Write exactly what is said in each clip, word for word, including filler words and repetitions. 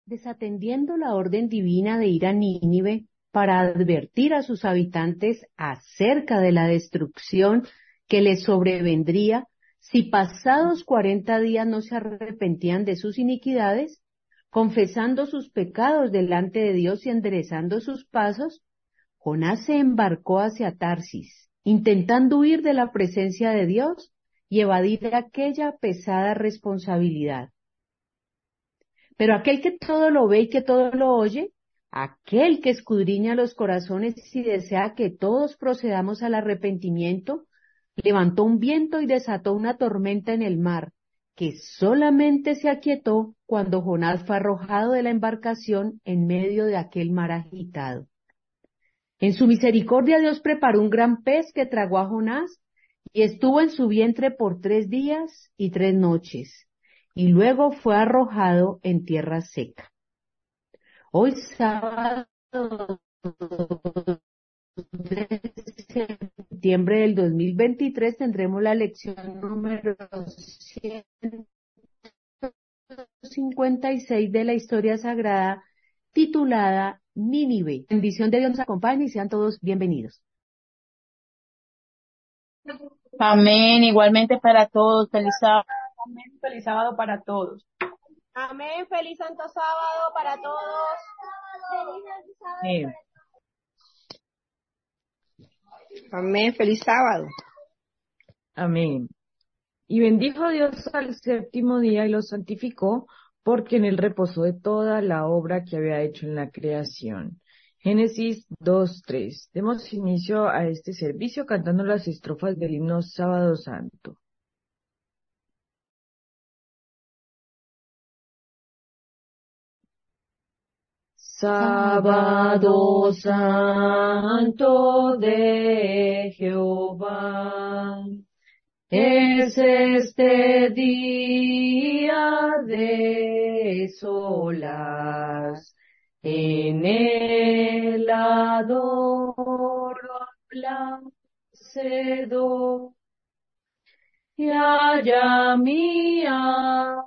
Desatendiendo la orden divina de ir a Nínive para advertir a sus habitantes acerca de la destrucción que les sobrevendría si pasados cuarenta días no se arrepentían de sus iniquidades, confesando sus pecados delante de Dios y enderezando sus pasos, Jonás se embarcó hacia Tarsis, intentando huir de la presencia de Dios y evadir aquella pesada responsabilidad. Pero aquel que todo lo ve y que todo lo oye, aquel que escudriña los corazones y desea que todos procedamos al arrepentimiento, levantó un viento y desató una tormenta en el mar, que solamente se aquietó cuando Jonás fue arrojado de la embarcación en medio de aquel mar agitado. En su misericordia Dios preparó un gran pez que tragó a Jonás y estuvo en su vientre por tres días y tres noches, y luego fue arrojado en tierra seca. Hoy sábado de septiembre del dos mil veintitrés tendremos la lección número ciento cincuenta y seis de la historia sagrada titulada Nínive. Bendición de Dios nos acompañe y sean todos bienvenidos. Amén, igualmente para todos, feliz sábado. Amén, feliz sábado para todos. Amén, feliz santo sábado para todos. Amén. Amén, feliz sábado. Amén. Y bendijo Dios al séptimo día y lo santificó, porque en él reposó de toda la obra que había hecho en la creación. Génesis dos tres. Demos inicio a este servicio cantando las estrofas del himno Sábado Santo. Sábado Santo de Jehová, es este día de solas, en el adoro placedor, y haya mía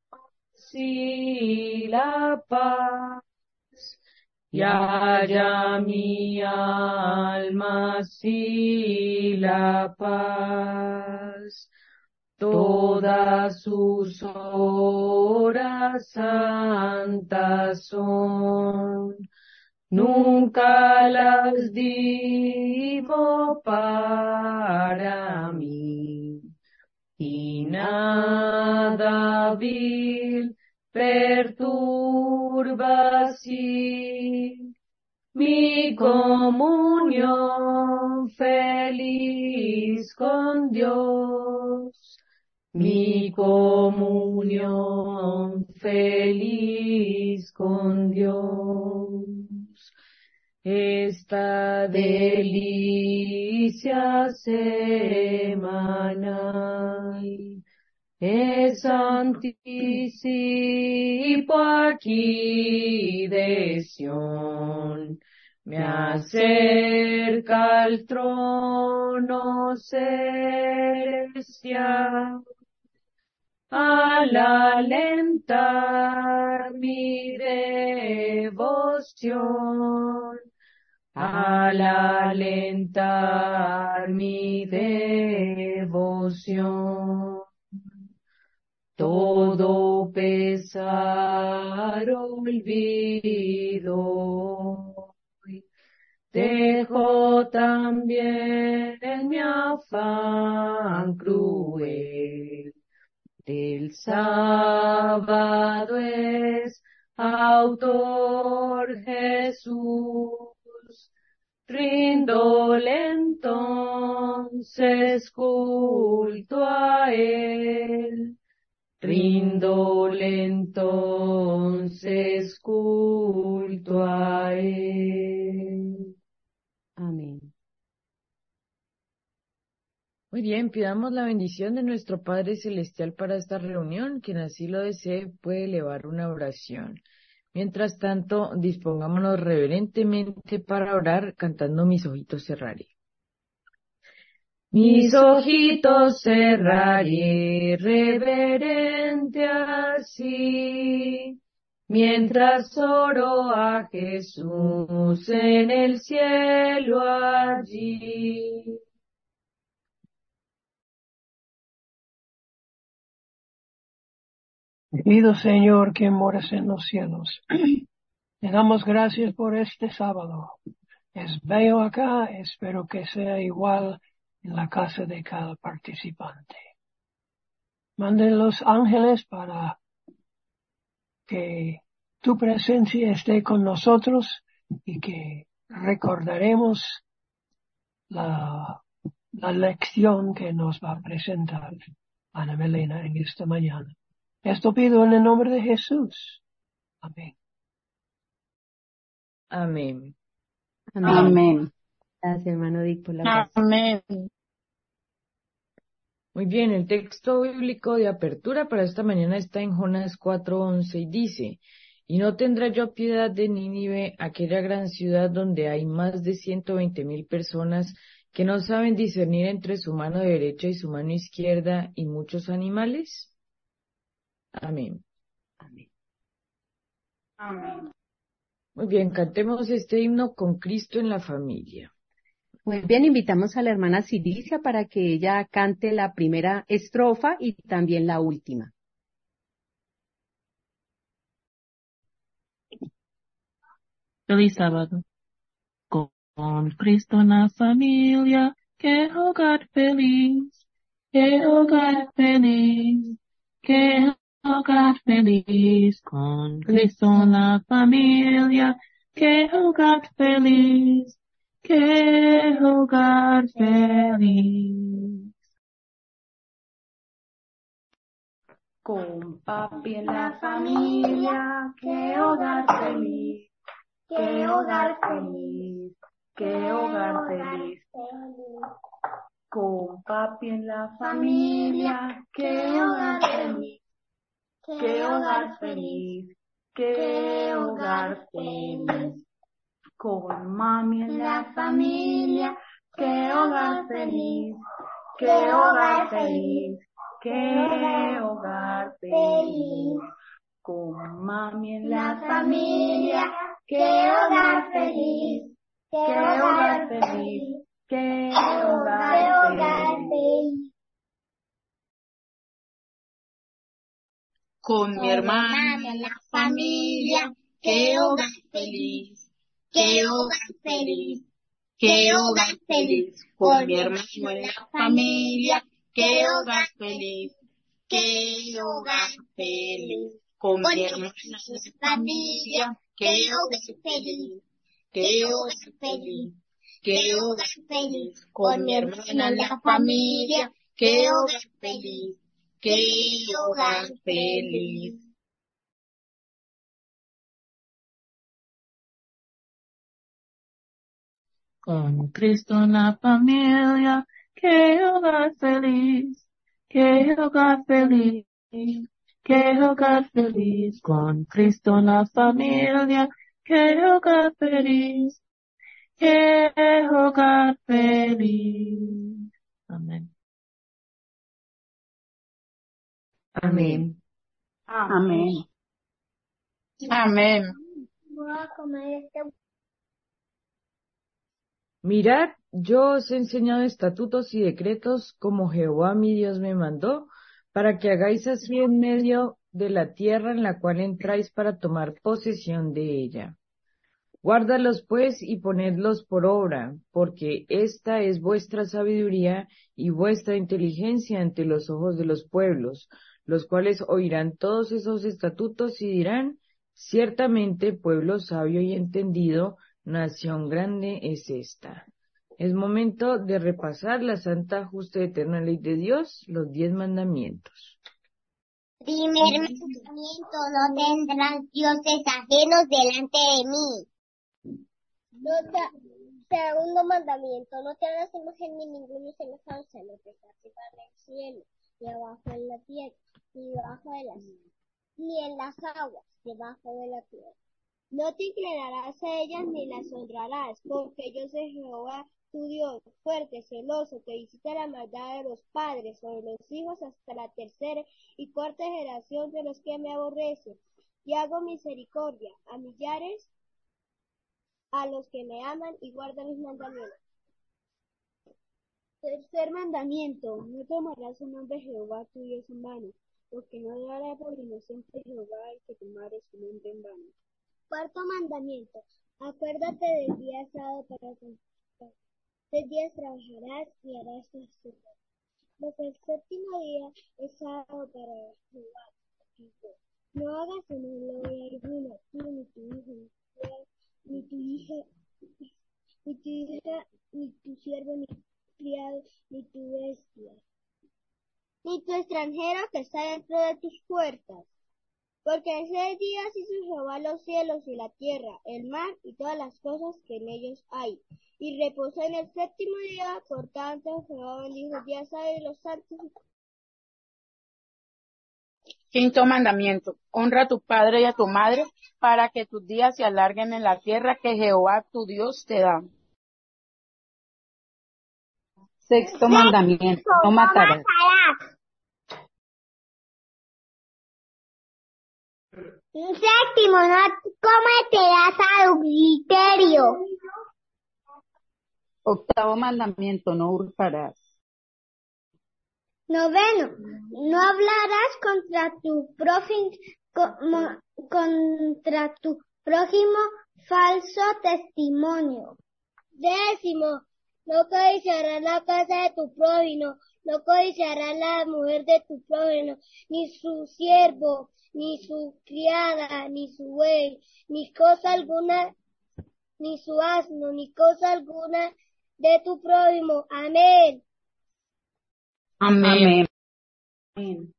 si la paz, y haya mi alma si la paz. Todas sus horas santas son, nunca las digo para mí, y nada vil perturba así mi comunión feliz con Dios, mi comunión feliz con Dios. Esta delicia semanal es anticipo aquí de Sión, me acerca al trono celestial, al alentar mi devoción, al alentar mi devoción. Todo pesar olvido, dejo también en mi afán cruel. Del sábado es autor Jesús, rindole entonces culto a él. Rindole entonces culto a él. Amén. Muy bien, pidamos la bendición de nuestro Padre Celestial para esta reunión. Quien así lo desee puede elevar una oración. Mientras tanto, dispongámonos reverentemente para orar cantando Mis ojitos cerraré. Mis ojitos cerraré reverente así, mientras oro a Jesús en el cielo allí. Te pido, Señor, que mores en los cielos. Te damos gracias por este sábado. Es bello acá, espero que sea igual en la casa de cada participante. Manden los ángeles para que tu presencia esté con nosotros y que recordaremos la, la lección que nos va a presentar Ana Melena en esta mañana. Esto pido en el nombre de Jesús. Amén. Amén. Amén. Amén. Gracias, hermano Dick, por la oración. Amén. Muy bien, el texto bíblico de apertura para esta mañana está en Jonás cuatro once y dice: Y no tendrá yo piedad de Nínive, aquella gran ciudad donde hay más de ciento veinte mil personas que no saben discernir entre su mano derecha y su mano izquierda y muchos animales. Amén. Amén. Amén. Muy bien, cantemos este himno con Cristo en la familia. Muy bien, invitamos a la hermana Ciricia para que ella cante la primera estrofa y también la última. Feliz sábado. Con, con Cristo en la familia, qué hogar feliz, qué hogar feliz, qué hogar feliz. Con Cristo en la familia, qué hogar feliz, qué hogar feliz. Con papi en la familia, qué hogar feliz, qué hogar feliz, qué hogar feliz. Con papi en la familia, qué hogar feliz, qué hogar feliz, qué hogar feliz. Con mami en la familia, qué hogar feliz, qué hogar feliz, qué hogar feliz. Con mami en la familia, qué hogar feliz, qué hogar feliz, qué hogar feliz. Con mi hermano en la familia, qué hogar feliz, qué hogar feliz, qué hogar feliz. Con mi hermano en la familia, qué hogar feliz, qué hogar feliz. Con mi hermano en la familia, qué hogar feliz, qué hogar feliz, qué hogar feliz. Con mi hermana en la familia, qué hogar feliz, qué hogar feliz. Con Cristo en la familia, qué hogar feliz, qué hogar feliz, qué hogar feliz. Con Cristo en la familia, qué hogar feliz, qué hogar feliz. Amén. Amén. Amén. Amén. Voy a comer este. Mirad, yo os he enseñado estatutos y decretos como Jehová mi Dios me mandó, para que hagáis así en medio de la tierra en la cual entráis para tomar posesión de ella. Guárdalos pues y ponedlos por obra, porque esta es vuestra sabiduría y vuestra inteligencia ante los ojos de los pueblos, los cuales oirán todos esos estatutos y dirán: ciertamente pueblo sabio y entendido, nación grande es esta. Es momento de repasar la santa, justa y eterna ley de Dios, los diez mandamientos. Primer mandamiento: no tendrás dioses ajenos delante de mí. No te, segundo mandamiento: no te hagas imagen ni ninguna semejanza, no te estés arriba en el cielo, ni abajo en la tierra, ni debajo de las ni en las aguas, debajo de la tierra. No te inclinarás a ellas ni las honrarás, porque yo soy Jehová tu Dios, fuerte, celoso, que visita la maldad de los padres sobre los hijos hasta la tercera y cuarta generación de los que me aborrecen, y hago misericordia a millares, a los que me aman y guardan mis mandamientos. Tercer mandamiento, no tomarás el nombre de Jehová tu Dios en vano, porque no dará por inocente Jehová el que tomare su nombre en vano. Cuarto mandamiento, acuérdate del día sábado para santificar. Seis días trabajarás y harás tus obras, mas el séptimo día es sábado para Jehová tu Dios. No hagas en él obra alguna, tú ni tu hijo, ni tu hija, ni tu hija, ni tu siervo, ni tu criado, ni tu bestia, ni tu extranjero que está dentro de tus puertas. Porque en seis días hizo Jehová los cielos y la tierra, el mar y todas las cosas que en ellos hay. Y reposó en el séptimo día, por tanto Jehová bendijo el día sábado y los santificó. Quinto mandamiento, honra a tu padre y a tu madre, para que tus días se alarguen en la tierra que Jehová tu Dios te da. Sexto mandamiento, no matarás. Séptimo, no cometerás adulterio. Octavo mandamiento, no hurtarás. Noveno, no hablarás contra tu prójimo, contra tu prójimo falso testimonio. Décimo, no codiciarás la casa de tu prójimo, no codiciarás la mujer de tu prójimo, ni su siervo, ni su criada, ni su buey, ni cosa alguna, ni su asno, ni cosa alguna de tu prójimo. Amén. Amén. Amén.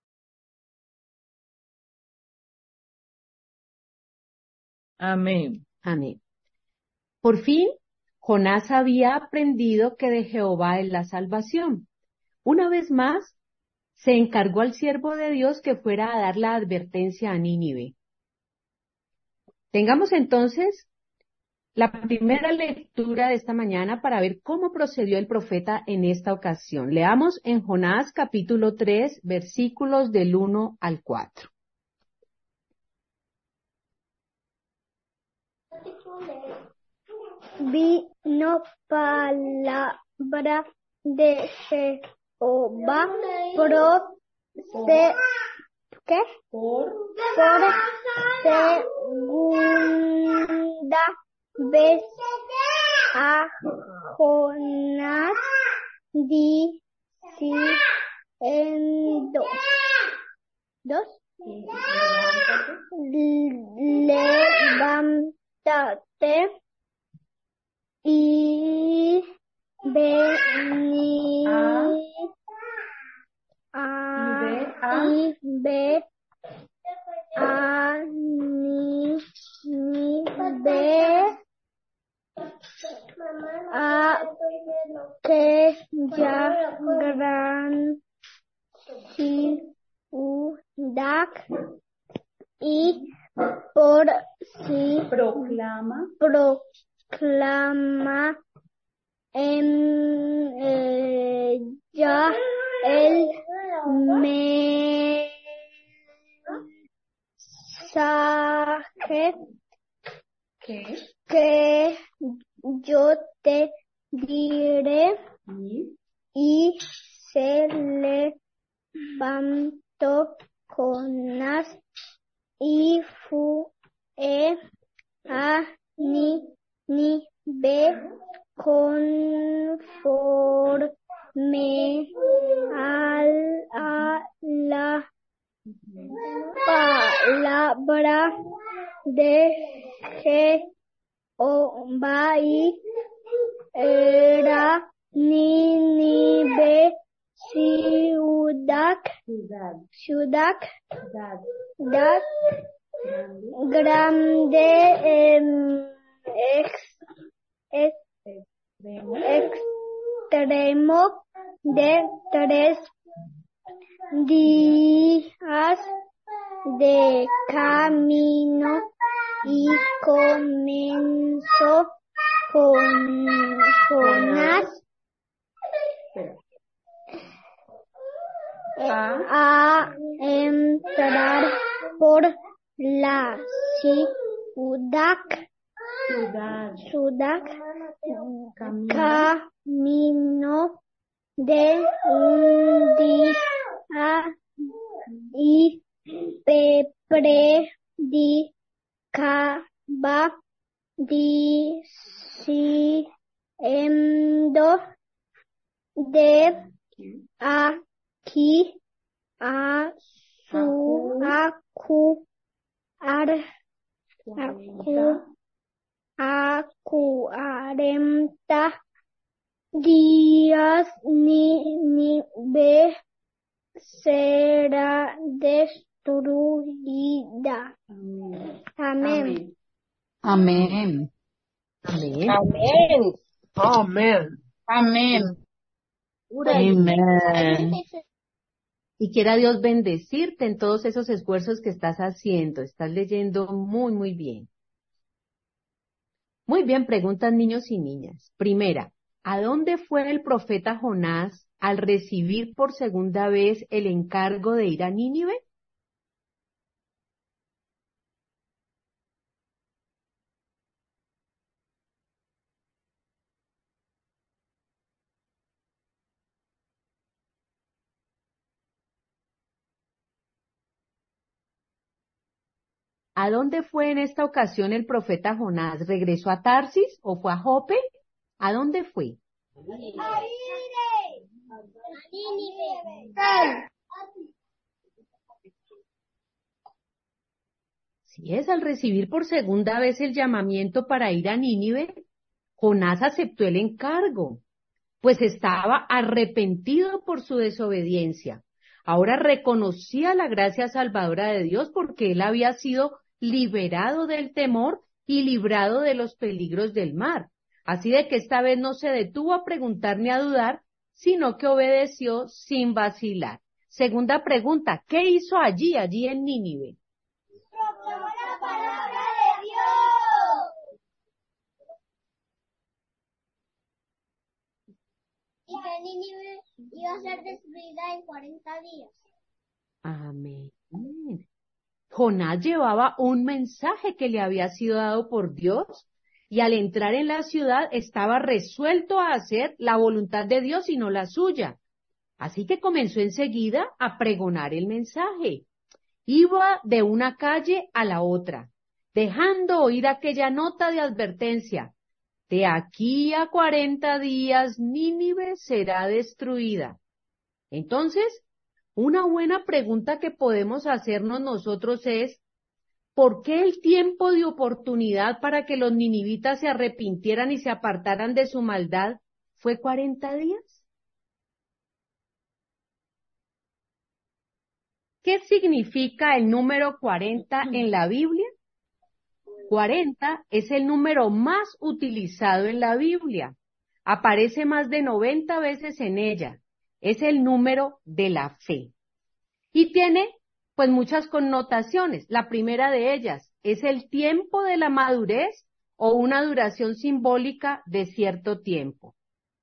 Amén. Amén. Por fin, Jonás había aprendido que de Jehová es la salvación. Una vez más, se encargó al siervo de Dios que fuera a dar la advertencia a Nínive. Tengamos entonces la primera lectura de esta mañana para ver cómo procedió el profeta en esta ocasión. Leamos en Jonás capítulo tres, versículos del uno al cuatro. Vino palabra de Jehová pro, se, ¿qué? Por, por segunda vez a Jonás diciendo, dos, levántate y vení a, y ve a Nínive, a aquella gran ciudad, y por si Proclama. proclama en ella el mensaje ¿Qué? que yo te diré. ¿Y? Y se levantó Jonás y fue a Nínive conforme a la palabra de Jehová, y era Nínive ciudad, Ciudad. ciudad, Ciudad. ciudad Grande. grande, eh, ex, ex, Extremo. extremo de tres días de camino, y comenzó con Jonás A. a entrar por la ciudad, Ciudad. ciudad Camino. camino de un día y pe- predicaba diciendo de aquí a su acu, ar, acu, a cuarenta días Nínive será destruida. Amén. Amén. Amén. Amén. Amén. Amén. Amen. Y quiera Dios bendecirte en todos esos esfuerzos que estás haciendo. Estás leyendo muy, muy bien. Muy bien, preguntan niños y niñas. Primera, ¿a dónde fue el profeta Jonás al recibir por segunda vez el encargo de ir a Nínive? ¿A dónde fue en esta ocasión el profeta Jonás? ¿Regresó a Tarsis o fue a Jope? ¿A dónde fue? Si es al recibir por segunda vez el llamamiento para ir a Nínive, Jonás aceptó el encargo, pues estaba arrepentido por su desobediencia. Ahora reconocía la gracia salvadora de Dios porque él había sido liberado del temor y librado de los peligros del mar. Así de que esta vez no se detuvo a preguntar ni a dudar, sino que obedeció sin vacilar. Segunda pregunta, ¿qué hizo allí, allí en Nínive? Proclamó la palabra de Dios. Y que Nínive iba a ser destruida en cuarenta días. Amén. Jonás llevaba un mensaje que le había sido dado por Dios y al entrar en la ciudad estaba resuelto a hacer la voluntad de Dios y no la suya. Así que comenzó enseguida a pregonar el mensaje. Iba de una calle a la otra, dejando oír aquella nota de advertencia. De aquí a cuarenta días Nínive será destruida. Entonces, una buena pregunta que podemos hacernos nosotros es, ¿por qué el tiempo de oportunidad para que los ninivitas se arrepintieran y se apartaran de su maldad fue cuarenta días? ¿Qué significa el número cuarenta en la Biblia? cuarenta es el número más utilizado en la Biblia. Aparece más de noventa veces en ella. Es el número de la fe. Y tiene, pues, muchas connotaciones. La primera de ellas es el tiempo de la madurez o una duración simbólica de cierto tiempo.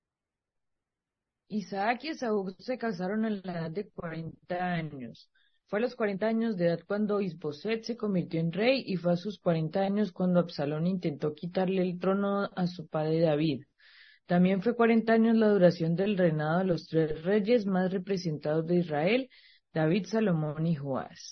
Isaac y Esaú se casaron a la edad de cuarenta años. Fue a los cuarenta años de edad cuando Isboset se convirtió en rey y fue a sus cuarenta años cuando Absalón intentó quitarle el trono a su padre David. También fue cuarenta años la duración del reinado de los tres reyes más representados de Israel, David, Salomón y Joás.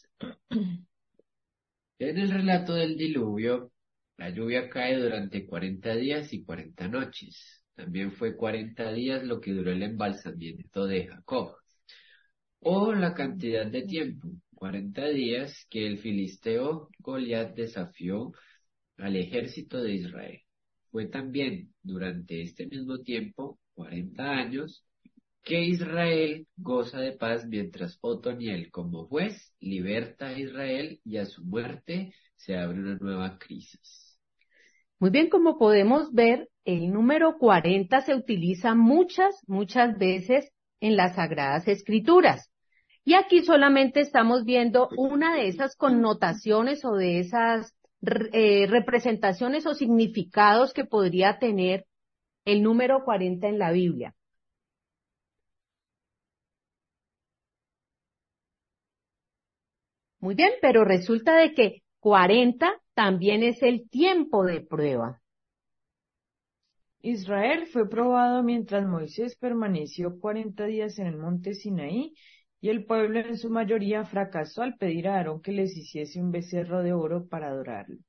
En el relato del diluvio, la lluvia cae durante cuarenta días y cuarenta noches. También fue cuarenta días lo que duró el embalsamiento de Jacob. O la cantidad de tiempo, cuarenta días que el filisteo Goliat desafió al ejército de Israel. Fue también durante este mismo tiempo, cuarenta años, que Israel goza de paz mientras Otoniel como juez liberta a Israel y a su muerte se abre una nueva crisis. Muy bien, como podemos ver, el número cuarenta se utiliza muchas, muchas veces en las Sagradas Escrituras. Y aquí solamente estamos viendo una de esas connotaciones o de esas eh, representaciones o significados que podría tener el número cuarenta en la Biblia. Muy bien, pero resulta de que cuarenta también es el tiempo de prueba. Israel fue probado mientras Moisés permaneció cuarenta días en el monte Sinaí, y el pueblo en su mayoría fracasó al pedir a Aarón que les hiciese un becerro de oro para adorarlo.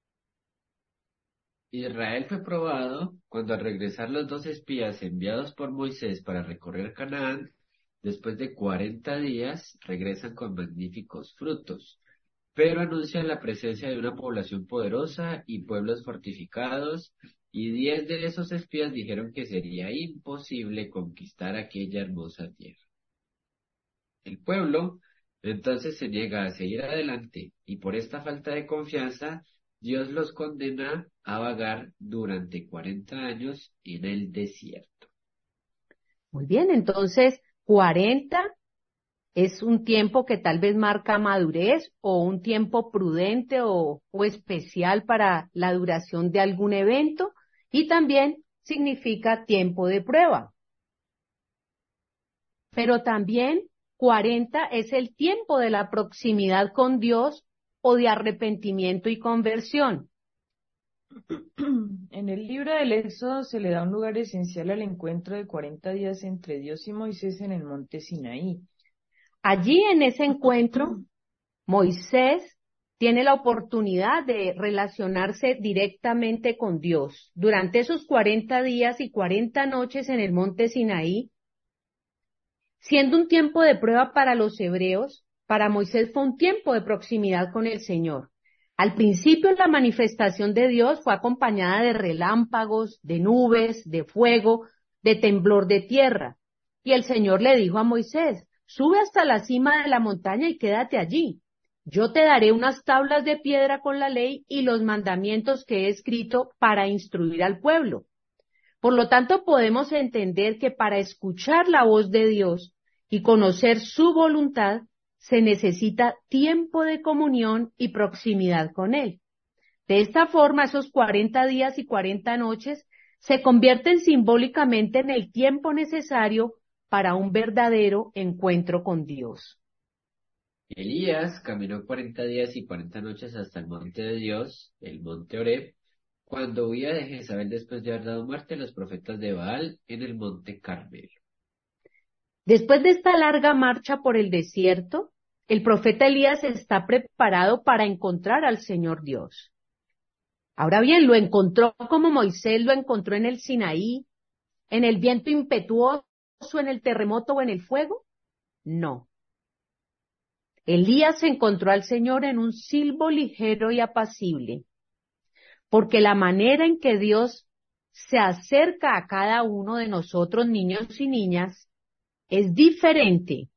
Israel fue probado cuando al regresar los dos espías enviados por Moisés para recorrer Canaán, después de cuarenta días, regresan con magníficos frutos, pero anuncian la presencia de una población poderosa y pueblos fortificados, y diez de esos espías dijeron que sería imposible conquistar aquella hermosa tierra. El pueblo entonces se niega a seguir adelante, y por esta falta de confianza, Dios los condena a vagar durante cuarenta años en el desierto. Muy bien, entonces cuarenta es un tiempo que tal vez marca madurez o un tiempo prudente o, o especial para la duración de algún evento, y también significa tiempo de prueba. Pero también cuarenta es el tiempo de la proximidad con Dios o de arrepentimiento y conversión. En el libro del Éxodo se le da un lugar esencial al encuentro de cuarenta días entre Dios y Moisés en el monte Sinaí. Allí en ese encuentro, Moisés tiene la oportunidad de relacionarse directamente con Dios. Durante esos cuarenta días y cuarenta noches en el monte Sinaí, siendo un tiempo de prueba para los hebreos, para Moisés fue un tiempo de proximidad con el Señor. Al principio la manifestación de Dios fue acompañada de relámpagos, de nubes, de fuego, de temblor de tierra. Y el Señor le dijo a Moisés: sube hasta la cima de la montaña y quédate allí. Yo te daré unas tablas de piedra con la ley y los mandamientos que he escrito para instruir al pueblo. Por lo tanto, podemos entender que para escuchar la voz de Dios y conocer su voluntad, se necesita tiempo de comunión y proximidad con Él. De esta forma, esos cuarenta días y cuarenta noches se convierten simbólicamente en el tiempo necesario para un verdadero encuentro con Dios. Elías caminó cuarenta días y cuarenta noches hasta el monte de Dios, el monte Horeb, cuando huía de Jezabel después de haber dado muerte a los profetas de Baal en el monte Carmelo. Después de esta larga marcha por el desierto, el profeta Elías está preparado para encontrar al Señor Dios. Ahora bien, ¿lo encontró como Moisés lo encontró en el Sinaí, en el viento impetuoso, en el terremoto o en el fuego? No. Elías encontró al Señor en un silbo ligero y apacible, porque la manera en que Dios se acerca a cada uno de nosotros, niños y niñas, es diferente.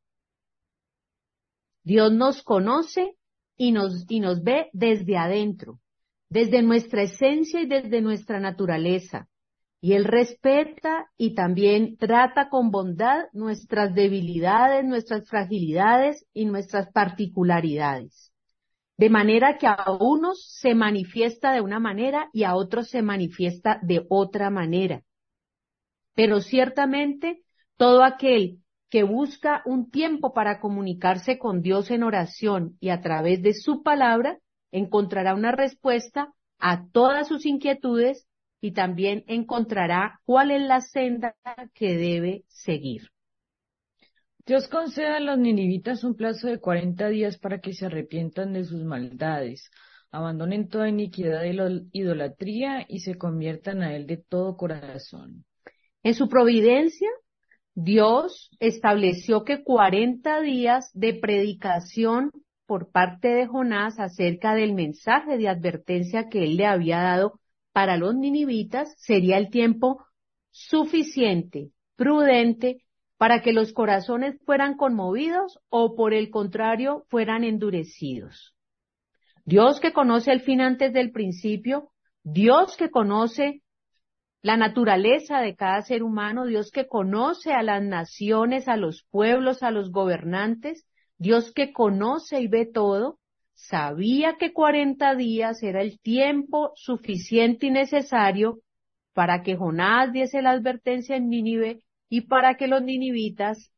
Dios nos conoce y nos, y nos ve desde adentro, desde nuestra esencia y desde nuestra naturaleza. Y Él respeta y también trata con bondad nuestras debilidades, nuestras fragilidades y nuestras particularidades. De manera que a unos se manifiesta de una manera y a otros se manifiesta de otra manera. Pero ciertamente todo aquel que busca un tiempo para comunicarse con Dios en oración y a través de su palabra, encontrará una respuesta a todas sus inquietudes y también encontrará cuál es la senda que debe seguir. Dios concede a los ninivitas un plazo de cuarenta días para que se arrepientan de sus maldades, abandonen toda iniquidad y idolatría y se conviertan a Él de todo corazón. En su providencia, Dios estableció que cuarenta días de predicación por parte de Jonás acerca del mensaje de advertencia que él le había dado para los ninivitas sería el tiempo suficiente, prudente, para que los corazones fueran conmovidos o por el contrario fueran endurecidos. Dios que conoce el fin antes del principio, Dios que conoce la naturaleza de cada ser humano, Dios que conoce a las naciones, a los pueblos, a los gobernantes, Dios que conoce y ve todo, sabía que cuarenta días era el tiempo suficiente y necesario para que Jonás diese la advertencia en Nínive y para que los ninivitas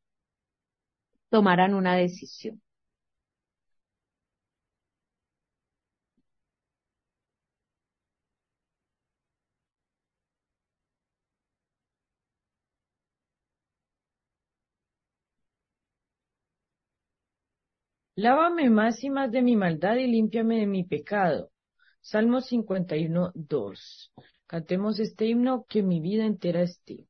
tomaran una decisión. Lávame más y más de mi maldad y límpiame de mi pecado. Salmo cincuenta y uno, dos. Cantemos este himno que mi vida entera esté.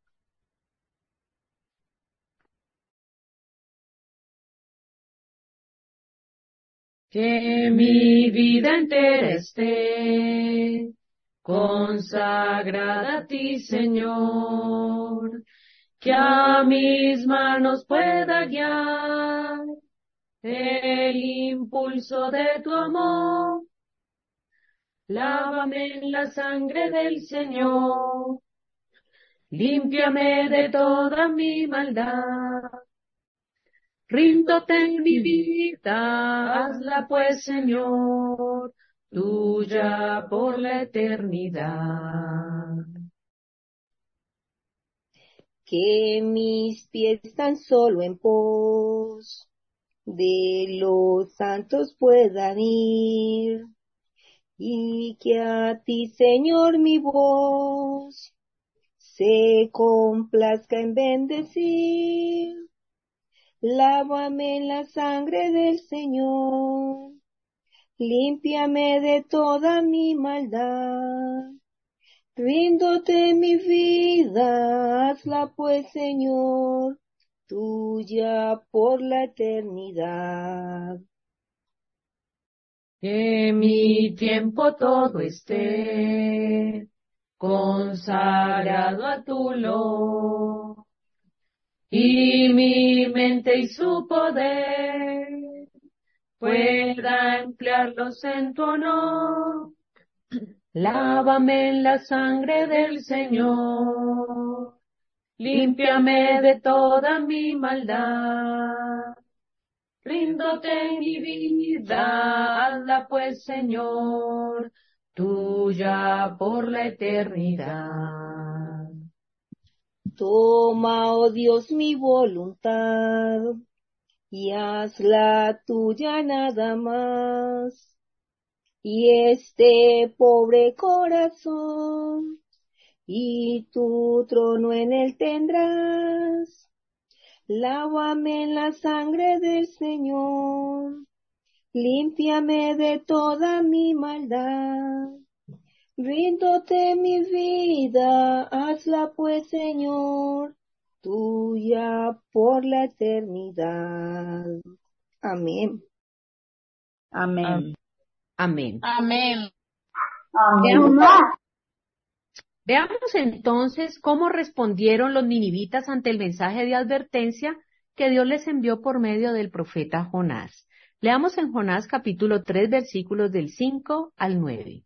Que mi vida entera esté consagrada a ti, Señor, que a mis manos pueda guiar el impulso de tu amor. Lávame en la sangre del Señor, límpiame de toda mi maldad. Ríndote en mi vida, hazla pues, Señor, tuya por la eternidad. Que mis pies tan solo en pos de los santos puedan ir, y que a ti, Señor, mi voz se complazca en bendecir. Lávame en la sangre del Señor, límpiame de toda mi maldad. Ríndote mi vida, hazla pues, Señor, tuya por la eternidad. Que mi tiempo todo esté consagrado a tu luz, y mi mente y su poder pueda emplearlos en tu honor. Lávame en la sangre del Señor, límpiame de toda mi maldad. Ríndote mi vida, hazla pues, Señor, tuya por la eternidad. Toma, oh Dios, mi voluntad, y hazla tuya nada más. Y este pobre corazón, y tu trono en él tendrás. Lávame en la sangre del Señor, límpiame de toda mi maldad. Ríndote mi vida, hazla pues, Señor, tuya por la eternidad. Amén. Amén. Amén. Amén. Veamos, veamos entonces cómo respondieron los ninivitas ante el mensaje de advertencia que Dios les envió por medio del profeta Jonás. Leamos en Jonás capítulo tres, versículos del cinco al nueve.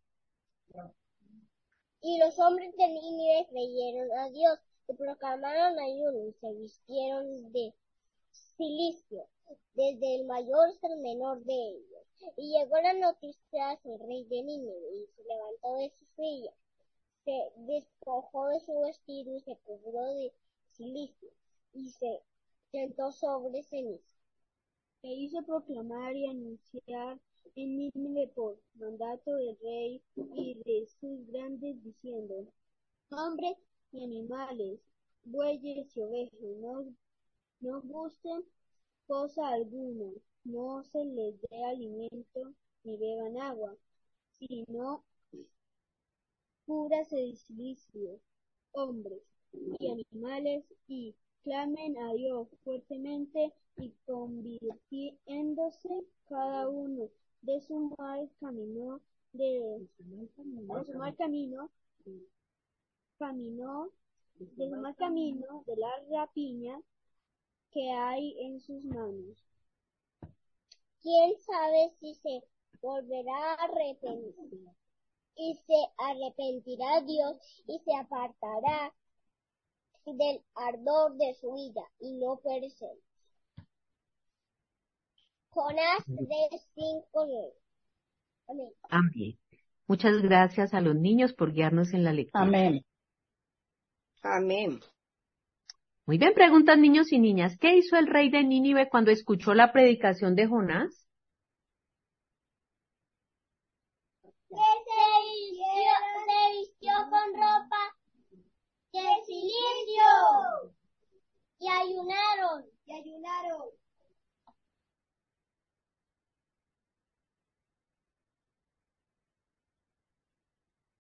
Y los hombres de Nínive creyeron a Dios, y proclamaron ayuno, y se vistieron de cilicio, desde el mayor hasta el menor de ellos. Y llegó la noticia al rey de Nínive, y se levantó de su silla, se despojó de su vestido y se cubrió de cilicio, y se sentó sobre ceniza. E hizo proclamar y anunciar en Nínive por mandato del rey y de sus grandes, diciendo: hombres y animales, bueyes y ovejas, no, no gusten cosa alguna, no se les dé alimento ni beban agua, sino cúbrase de cilicio, hombres y animales, y clamen a Dios fuertemente, y convirtiéndose cada uno de su mal camino, de, de su mal camino, caminó, de su mal camino, de la rapiña que hay en sus manos. ¿Quién sabe si se volverá a arrepentir? Y se arrepentirá Dios y se apartará del ardor de su ira y no perecerá. Jonás tres, cinco, nueve. Amén. Amén. Muchas gracias a los niños por guiarnos en la lectura. Amén. Amén. Muy bien, preguntan niños y niñas. ¿Qué hizo el rey de Nínive cuando escuchó la predicación de Jonás? Que se vistió, se vistió con ropa de cilicio y ayunaron, y ayunaron.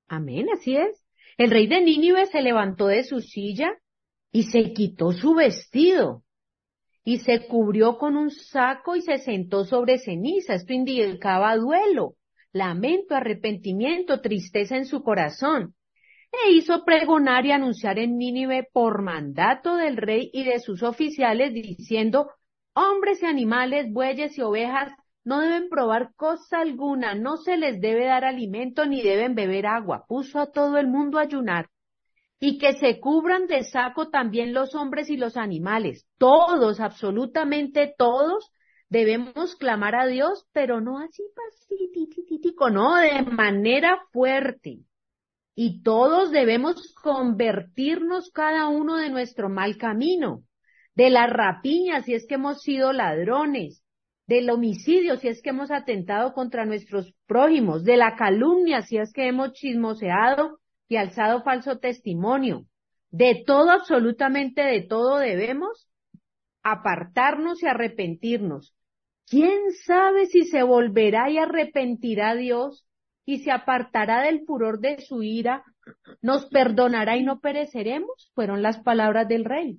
Amén, así es. El rey de Nínive se levantó de su silla y se quitó su vestido y se cubrió con un saco y se sentó sobre ceniza. Esto indicaba duelo, lamento, arrepentimiento, tristeza en su corazón. E hizo pregonar y anunciar en Nínive por mandato del rey y de sus oficiales, diciendo: hombres y animales, bueyes y ovejas, no deben probar cosa alguna, no se les debe dar alimento ni deben beber agua. Puso a todo el mundo a ayunar. Y que se cubran de saco también los hombres y los animales. Todos, absolutamente todos, debemos clamar a Dios, pero no así pacífico, no, de manera fuerte. Y todos debemos convertirnos cada uno de nuestro mal camino, de la rapiña si es que hemos sido ladrones, del homicidio si es que hemos atentado contra nuestros prójimos, de la calumnia si es que hemos chismoseado y alzado falso testimonio. De todo, absolutamente de todo debemos apartarnos y arrepentirnos. ¿Quién sabe si se volverá y arrepentirá Dios y se apartará del furor de su ira, nos perdonará y no pereceremos? Fueron las palabras del rey.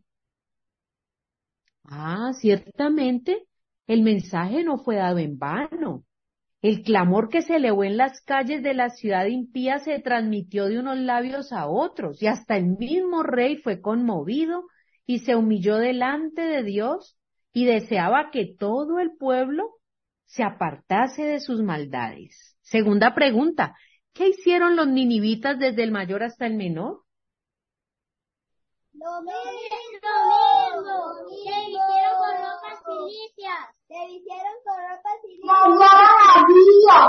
Ah, ciertamente, el mensaje no fue dado en vano. El clamor que se elevó en las calles de la ciudad impía se transmitió de unos labios a otros, y hasta el mismo rey fue conmovido y se humilló delante de Dios y deseaba que todo el pueblo se apartase de sus maldades. Segunda pregunta: ¿qué hicieron los ninivitas desde el mayor hasta el menor? Lo mismo. Se hicieron con ropas silicias. Se hicieron con ropas silicias.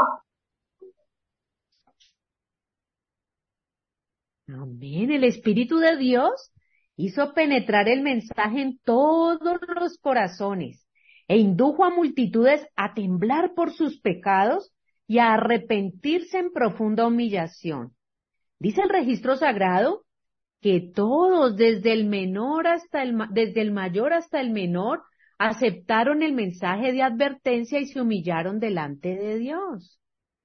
Amén. El Espíritu de Dios hizo penetrar el mensaje en todos los corazones e indujo a multitudes a temblar por sus pecados y a arrepentirse en profunda humillación. Dice el registro sagrado que todos, desde el menor hasta el, desde el mayor hasta el menor, aceptaron el mensaje de advertencia y se humillaron delante de Dios.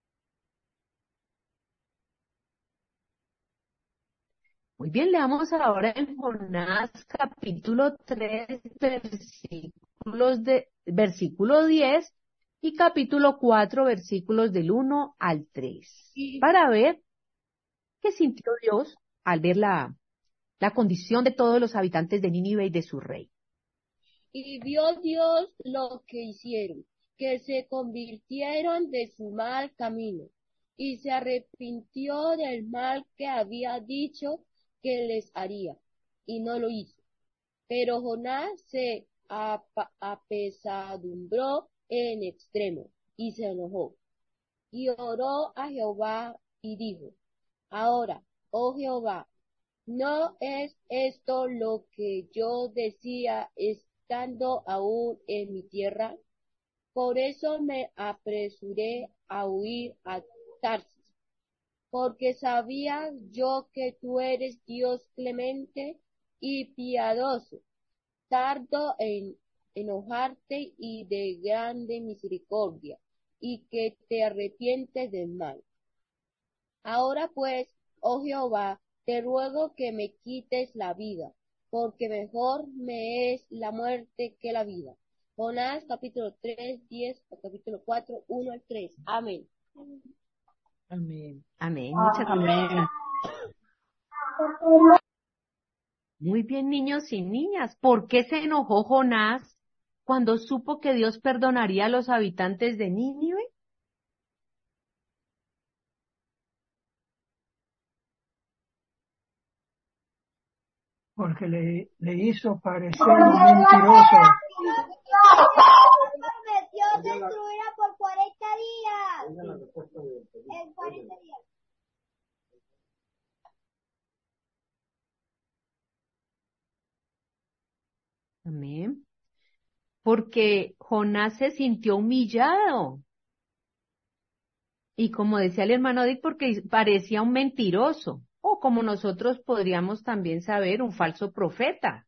Muy bien, leamos ahora en Jonás capítulo tres, versículos de, versículo diez y capítulo cuatro, versículos del uno al tres, para ver qué sintió Dios al ver la, la condición de todos los habitantes de Nínive y de su rey. Y vio Dios lo que hicieron, que se convirtieron de su mal camino, y se arrepintió del mal que había dicho que les haría, y no lo hizo. Pero Jonás se ap apesadumbró en extremo, y se enojó, y oró a Jehová, y dijo: ahora, oh Jehová, ¿no es esto lo que yo decía estando aún en mi tierra? Por eso me apresuré a huir a Tarsis, porque sabía yo que tú eres Dios clemente y piadoso, tardo en enojarte y de grande misericordia, y que te arrepientes del mal. Ahora pues, oh Jehová, te ruego que me quites la vida, porque mejor me es la muerte que la vida. Jonás capítulo tres, diez, capítulo cuatro, uno al tres. Amén. Amén. Amén. Muchas gracias. Muy bien, niños y niñas. ¿Por qué se enojó Jonás cuando supo que Dios perdonaría a los habitantes de Nínive? Porque le, le hizo parecer mentiroso. Prometió destruirla por cuarenta días. En cuarenta días. Amén. Porque Jonás se sintió humillado. Y como decía el hermano Dick, porque parecía un mentiroso. O como nosotros podríamos también saber, un falso profeta.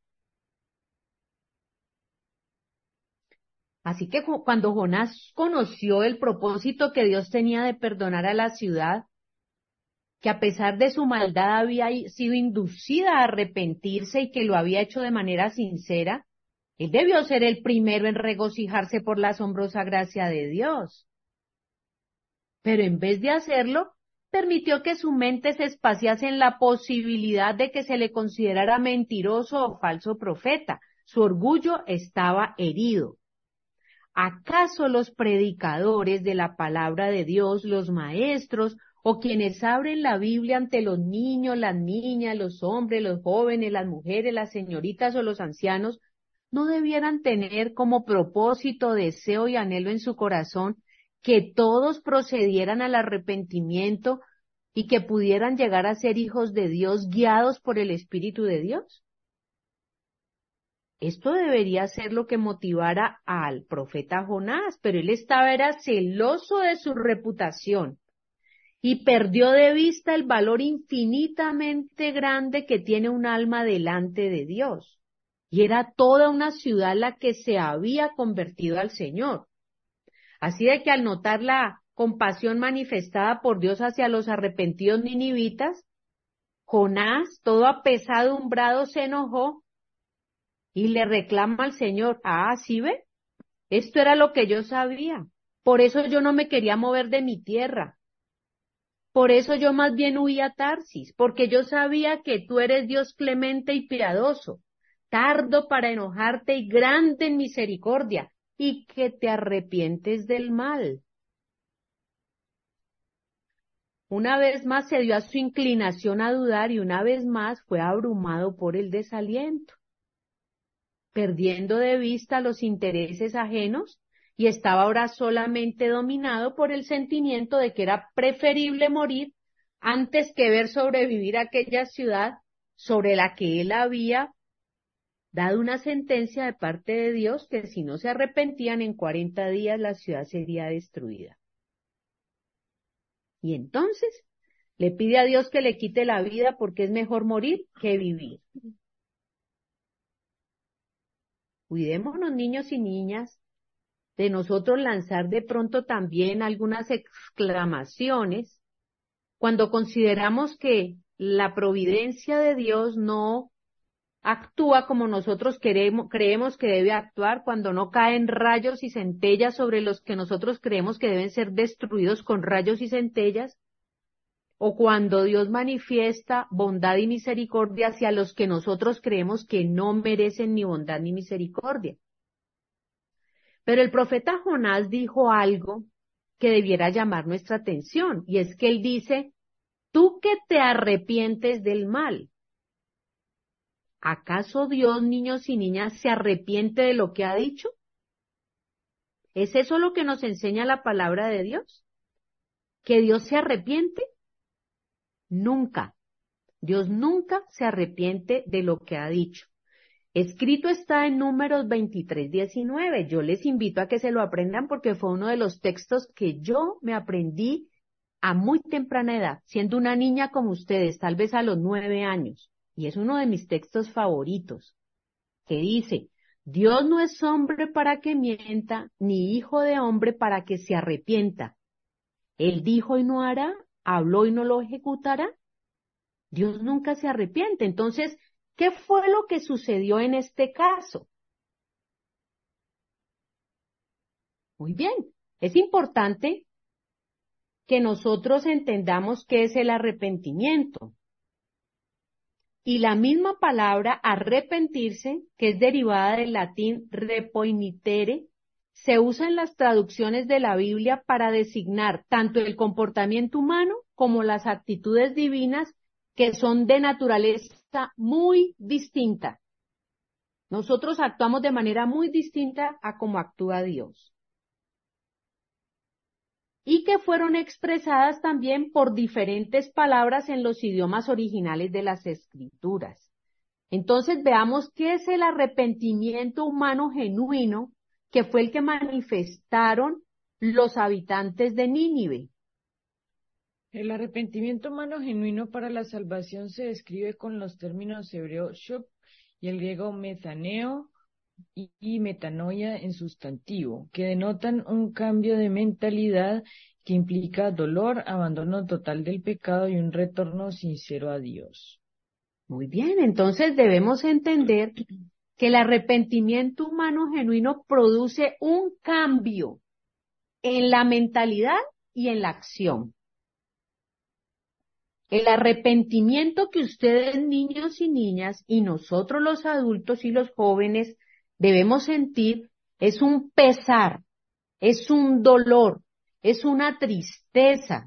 Así que cuando Jonás conoció el propósito que Dios tenía de perdonar a la ciudad, que a pesar de su maldad había sido inducida a arrepentirse y que lo había hecho de manera sincera, él debió ser el primero en regocijarse por la asombrosa gracia de Dios. Pero en vez de hacerlo, permitió que su mente se espaciase en la posibilidad de que se le considerara mentiroso o falso profeta. Su orgullo estaba herido. ¿Acaso los predicadores de la palabra de Dios, los maestros, o quienes abren la Biblia ante los niños, las niñas, los hombres, los jóvenes, las mujeres, las señoritas o los ancianos, no debieran tener como propósito, deseo y anhelo en su corazón que todos procedieran al arrepentimiento y que pudieran llegar a ser hijos de Dios guiados por el Espíritu de Dios? Esto debería ser lo que motivara al profeta Jonás, pero él estaba era celoso de su reputación y perdió de vista el valor infinitamente grande que tiene un alma delante de Dios. Y era toda una ciudad la que se había convertido al Señor. Así de que al notar la compasión manifestada por Dios hacia los arrepentidos ninivitas, Jonás, todo apesadumbrado, se enojó y le reclama al Señor: ah, ¿sí ve? Esto era lo que yo sabía. Por eso yo no me quería mover de mi tierra. Por eso yo más bien huía a Tarsis, porque yo sabía que tú eres Dios clemente y piadoso, tardo para enojarte y grande en misericordia, y que te arrepientes del mal. Una vez más se dio a su inclinación a dudar y una vez más fue abrumado por el desaliento, perdiendo de vista los intereses ajenos, y estaba ahora solamente dominado por el sentimiento de que era preferible morir antes que ver sobrevivir aquella ciudad sobre la que él había dado una sentencia de parte de Dios que si no se arrepentían en cuarenta días la ciudad sería destruida. Y entonces le pide a Dios que le quite la vida porque es mejor morir que vivir. Cuidémonos, niños y niñas, de nosotros lanzar de pronto también algunas exclamaciones cuando consideramos que la providencia de Dios no actúa como nosotros queremos, creemos que debe actuar, cuando no caen rayos y centellas sobre los que nosotros creemos que deben ser destruidos con rayos y centellas, o cuando Dios manifiesta bondad y misericordia hacia los que nosotros creemos que no merecen ni bondad ni misericordia. Pero el profeta Jonás dijo algo que debiera llamar nuestra atención, y es que él dice: tú que te arrepientes del mal. ¿Acaso Dios, niños y niñas, se arrepiente de lo que ha dicho? ¿Es eso lo que nos enseña la palabra de Dios? ¿Que Dios se arrepiente? Nunca. Dios nunca se arrepiente de lo que ha dicho. Escrito está en Números veintitrés, diecinueve. Yo les invito a que se lo aprendan porque fue uno de los textos que yo me aprendí a muy temprana edad, siendo una niña como ustedes, tal vez a los nueve años. Y es uno de mis textos favoritos, que dice: Dios no es hombre para que mienta, ni hijo de hombre para que se arrepienta. Él dijo y no hará, habló y no lo ejecutará. Dios nunca se arrepiente. Entonces, ¿qué fue lo que sucedió en este caso? Muy bien, es importante que nosotros entendamos qué es el arrepentimiento. Y la misma palabra arrepentirse, que es derivada del latín repoinitere, se usa en las traducciones de la Biblia para designar tanto el comportamiento humano como las actitudes divinas que son de naturaleza muy distinta. Nosotros actuamos de manera muy distinta a como actúa Dios. Y que fueron expresadas también por diferentes palabras en los idiomas originales de las Escrituras. Entonces veamos qué es el arrepentimiento humano genuino, que fue el que manifestaron los habitantes de Nínive. El arrepentimiento humano genuino para la salvación se describe con los términos hebreo shop y el griego metaneo y, y metanoia en sustantivo, que denotan un cambio de mentalidad que implica dolor, abandono total del pecado y un retorno sincero a Dios. Muy bien, entonces debemos entender que el arrepentimiento humano genuino produce un cambio en la mentalidad y en la acción. El arrepentimiento que ustedes, niños y niñas, y nosotros los adultos y los jóvenes debemos sentir es un pesar, es un dolor, es una tristeza,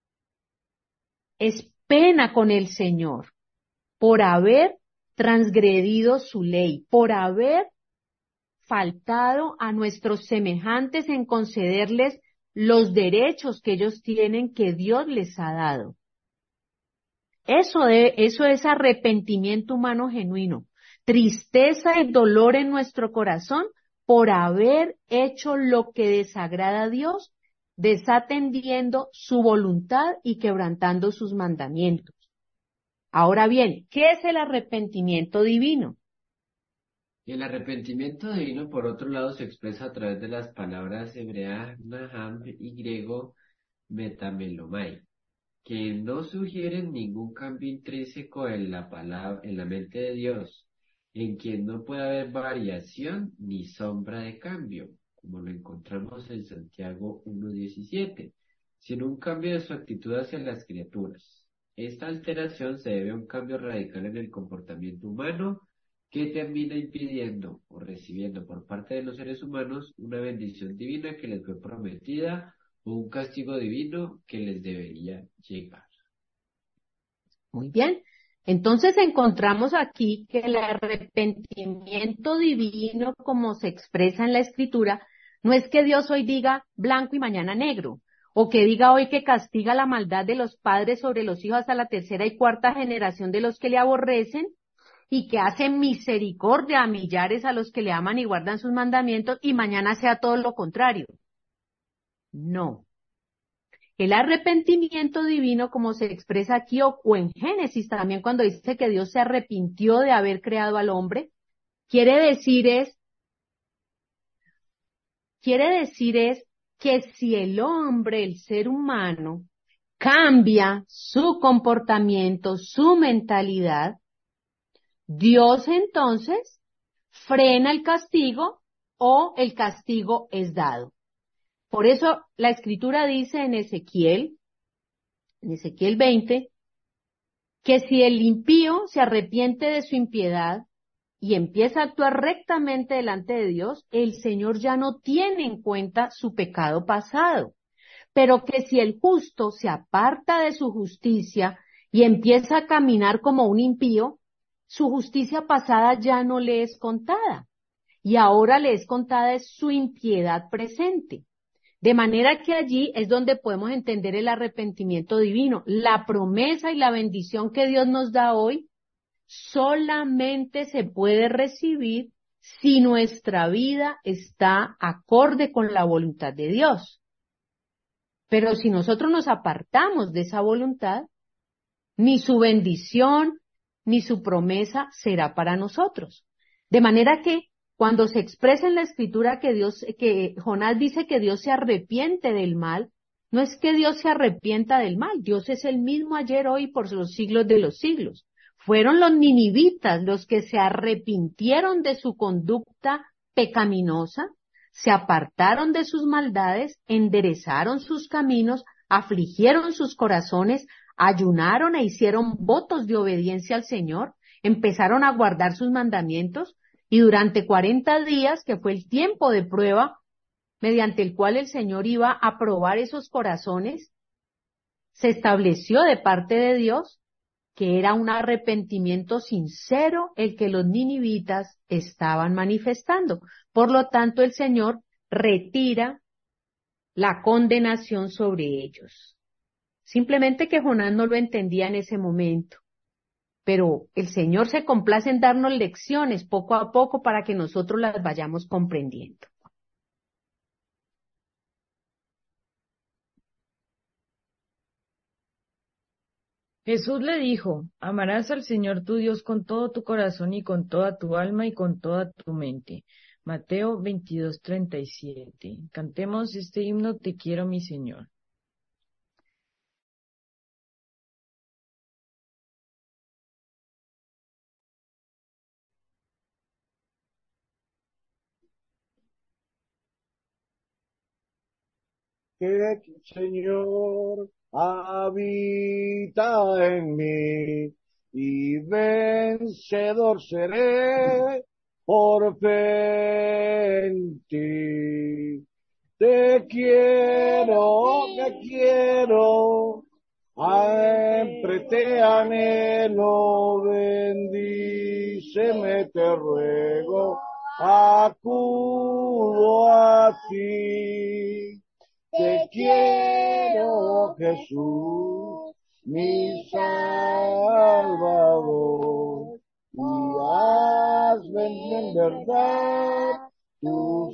es pena con el Señor por haber transgredido su ley, por haber faltado a nuestros semejantes en concederles los derechos que ellos tienen que Dios les ha dado. Eso, de, eso es arrepentimiento humano genuino, tristeza y dolor en nuestro corazón por haber hecho lo que desagrada a Dios, desatendiendo su voluntad y quebrantando sus mandamientos. Ahora bien, ¿qué es el arrepentimiento divino? El arrepentimiento divino, por otro lado, se expresa a través de las palabras hebreas naham y griego metamelomai, que no sugieren ningún cambio intrínseco en la palabra, en la mente de Dios, en quien no puede haber variación ni sombra de cambio, como lo encontramos en Santiago uno diecisiete, sino un cambio de su actitud hacia las criaturas. Esta alteración se debe a un cambio radical en el comportamiento humano que termina impidiendo o recibiendo por parte de los seres humanos una bendición divina que les fue prometida o un castigo divino que les debería llegar. Muy bien. Entonces encontramos aquí que el arrepentimiento divino, como se expresa en la Escritura, no es que Dios hoy diga blanco y mañana negro, o que diga hoy que castiga la maldad de los padres sobre los hijos hasta la tercera y cuarta generación de los que le aborrecen, y que hace misericordia a millares a los que le aman y guardan sus mandamientos, y mañana sea todo lo contrario. No. El arrepentimiento divino, como se expresa aquí, o en Génesis también cuando dice que Dios se arrepintió de haber creado al hombre, quiere decir es, quiere decir es que si el hombre, el ser humano, cambia su comportamiento, su mentalidad, Dios entonces frena el castigo o el castigo es dado. Por eso la Escritura dice en Ezequiel, en Ezequiel veinte, que si el impío se arrepiente de su impiedad y empieza a actuar rectamente delante de Dios, el Señor ya no tiene en cuenta su pecado pasado. Pero que si el justo se aparta de su justicia y empieza a caminar como un impío, su justicia pasada ya no le es contada, y ahora le es contada es su impiedad presente. De manera que allí es donde podemos entender el arrepentimiento divino. La promesa y la bendición que Dios nos da hoy solamente se puede recibir si nuestra vida está acorde con la voluntad de Dios. Pero si nosotros nos apartamos de esa voluntad, ni su bendición ni su promesa será para nosotros. De manera que cuando se expresa en la Escritura que Dios, que Jonás dice que Dios se arrepiente del mal, no es que Dios se arrepienta del mal, Dios es el mismo ayer, hoy, por los siglos de los siglos. Fueron los ninivitas los que se arrepintieron de su conducta pecaminosa, se apartaron de sus maldades, enderezaron sus caminos, afligieron sus corazones, ayunaron e hicieron votos de obediencia al Señor, empezaron a guardar sus mandamientos, y durante cuarenta días, que fue el tiempo de prueba, mediante el cual el Señor iba a probar esos corazones, se estableció de parte de Dios que era un arrepentimiento sincero el que los ninivitas estaban manifestando. Por lo tanto, el Señor retira la condenación sobre ellos. Simplemente que Jonás no lo entendía en ese momento. Pero el Señor se complace en darnos lecciones poco a poco para que nosotros las vayamos comprendiendo. Jesús le dijo, amarás al Señor tu Dios con todo tu corazón y con toda tu alma y con toda tu mente. Mateo veintidós, treinta y siete. Cantemos este himno, Te quiero mi Señor. que Señor habita en mí, y vencedor seré por fe en ti. Te quiero, te quiero, siempre te anhelo, bendíceme, te ruego, acudo a ti. Te quiero, Jesús, mi Salvador, y hazme en verdad tu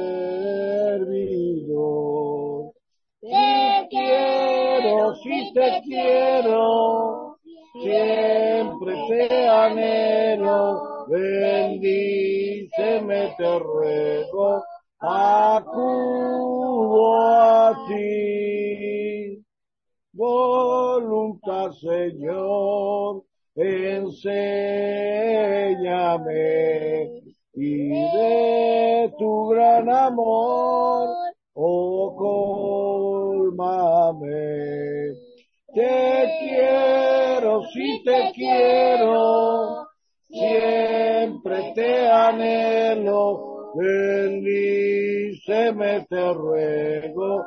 servidor. Te quiero, sí te quiero, siempre te anhelo, bendíceme, te ruego, acudo a ti. Voluntad, Señor, enséñame, y de tu gran amor, oh, cólmame. Te quiero, sí te quiero, siempre te anhelo, bendíceme, te ruego,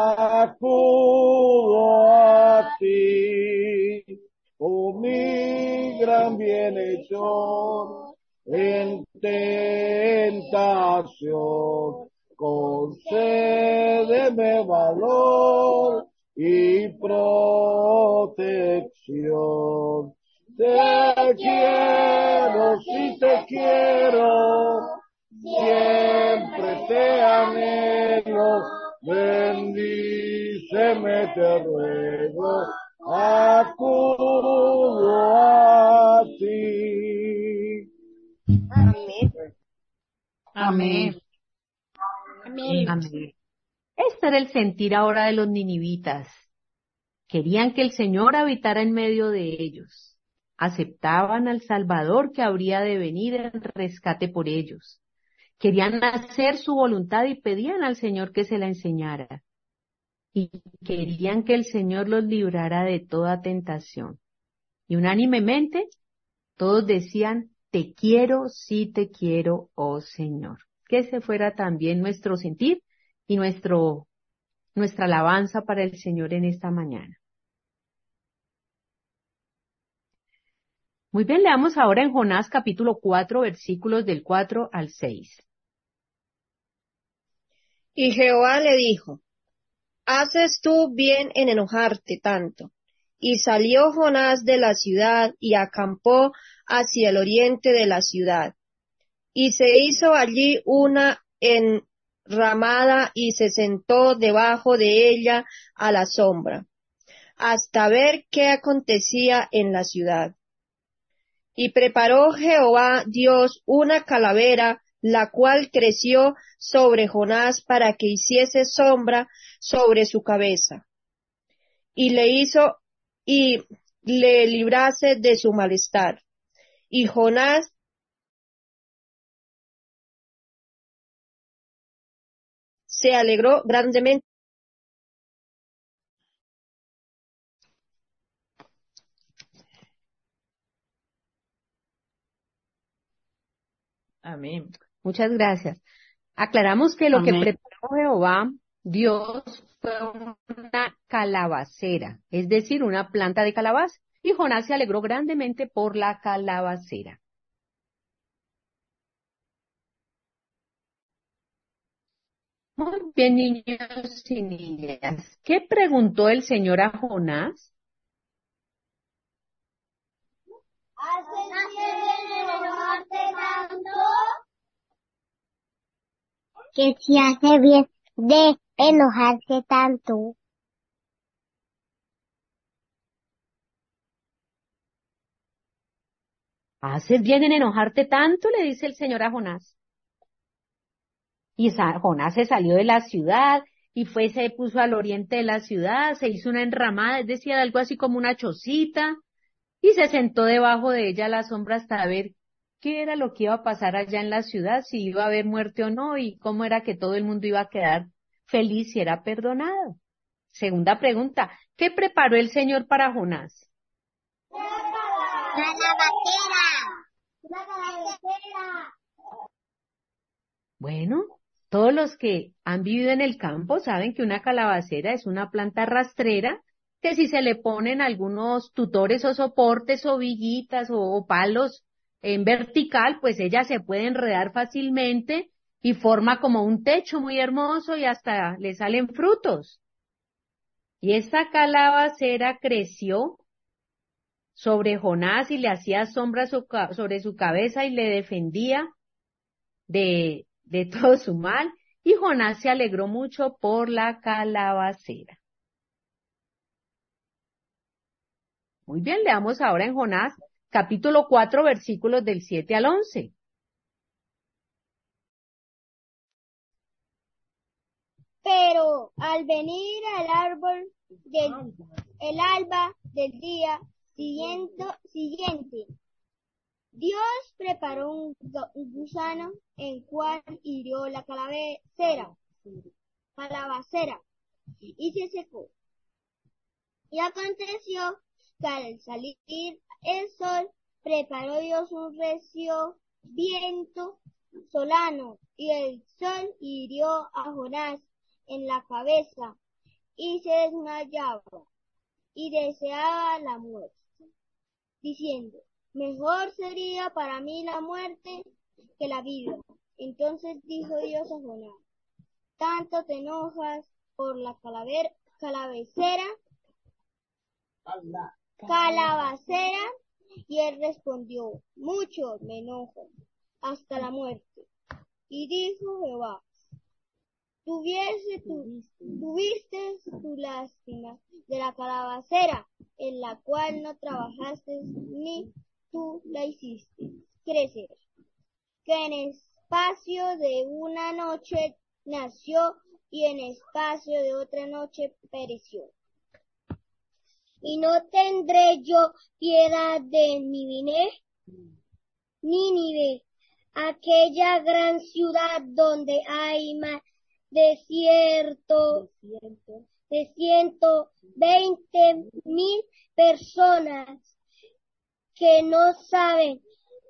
acudo a ti. Oh, mi gran bienhechor, en tentación, concédeme valor y protección. Te quiero, sí te quiero, siempre te anhelo, bendíceme, te ruego, acudo a ti. Amén. Amén. Amén. Amén. Este era el sentir ahora de los ninivitas. Querían que el Señor habitara en medio de ellos. Aceptaban al Salvador que habría de venir en rescate por ellos. Querían hacer su voluntad y pedían al Señor que se la enseñara. Y querían que el Señor los librara de toda tentación. Y unánimemente todos decían, te quiero, sí te quiero, oh Señor. Que ese fuera también nuestro sentir y nuestro, nuestra alabanza para el Señor en esta mañana. Muy bien, leamos ahora en Jonás capítulo cuatro, versículos del cuatro al seis. Y Jehová le dijo, ¿haces tú bien en enojarte tanto? Y salió Jonás de la ciudad y acampó hacia el oriente de la ciudad. Y se hizo allí una enramada y se sentó debajo de ella a la sombra, hasta ver qué acontecía en la ciudad. Y preparó Jehová Dios una calavera, la cual creció sobre Jonás para que hiciese sombra sobre su cabeza. Y le hizo, y le librase de su malestar. Y Jonás se alegró grandemente. Amén. Muchas gracias. Aclaramos que lo que Amén. preparó Jehová, Dios, fue una calabacera, es decir, una planta de calabaza. Y Jonás se alegró grandemente por la calabacera. Muy bien, niños y niñas. ¿Qué preguntó el Señor a Jonás? ¿Haces bien en enojarte tanto? Que si hace bien de enojarse tanto. ¿Haces bien en enojarte tanto? Le dice el Señor a Jonás. Y Sa- Jonás se salió de la ciudad y fue, se puso al oriente de la ciudad, se hizo una enramada, es decir, algo así como una chocita, y se sentó debajo de ella a la sombra hasta ver qué era lo que iba a pasar allá en la ciudad, si iba a haber muerte o no, y cómo era que todo el mundo iba a quedar feliz si era perdonado. Segunda pregunta, ¿qué preparó el Señor para Jonás? La calabacera. La calabacera. Bueno, todos los que han vivido en el campo saben que una calabacera es una planta rastrera que si se le ponen algunos tutores o soportes o viguitas o, o palos en vertical, pues ella se puede enredar fácilmente y forma como un techo muy hermoso y hasta le salen frutos. Y esta calabacera creció sobre Jonás y le hacía sombra su ca- sobre su cabeza y le defendía de, de todo su mal. Y Jonás se alegró mucho por la calabacera. Muy bien, leamos ahora en Jonás, capítulo cuatro, versículos del siete al once. Pero al venir al árbol del el alba del día siguiente, siguiente, Dios preparó un, gu- un gusano en cual hirió la calabacera, calabacera y se secó. Y aconteció que al salir el sol, preparó Dios un recio viento solano, y el sol hirió a Jonás en la cabeza, y se desmayaba, y deseaba la muerte, diciendo, mejor sería para mí la muerte que la vida. Entonces dijo Dios a Jonás, ¿tanto te enojas por la calaver- calabacera? calabacera, y él respondió, mucho me enojo, hasta la muerte. Y dijo Jehová, tuviese tu, tuviste tu lástima de la calabacera, en la cual no trabajaste ni tú la hiciste crecer, que en espacio de una noche nació y en espacio de otra noche pereció. ¿Y no tendré yo piedad de Nínive? Nínive, aquella gran ciudad donde hay más de cierto, de ciento veinte mil personas que no saben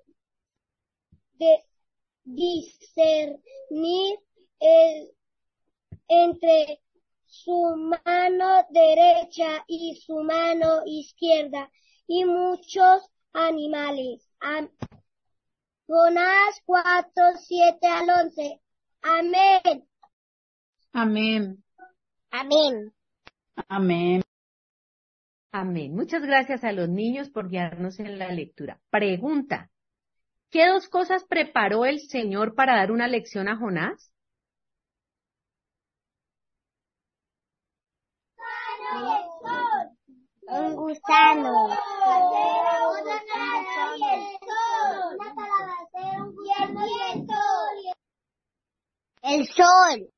de discernir el, entre su mano derecha y su mano izquierda, y muchos animales. Am- Jonás cuatro, siete al once. Amén. Amén. Amén. Amén. Amén. Muchas gracias a los niños por guiarnos en la lectura. Pregunta, ¿qué dos cosas preparó el Señor para dar una lección a Jonás? Un gusano. El sol.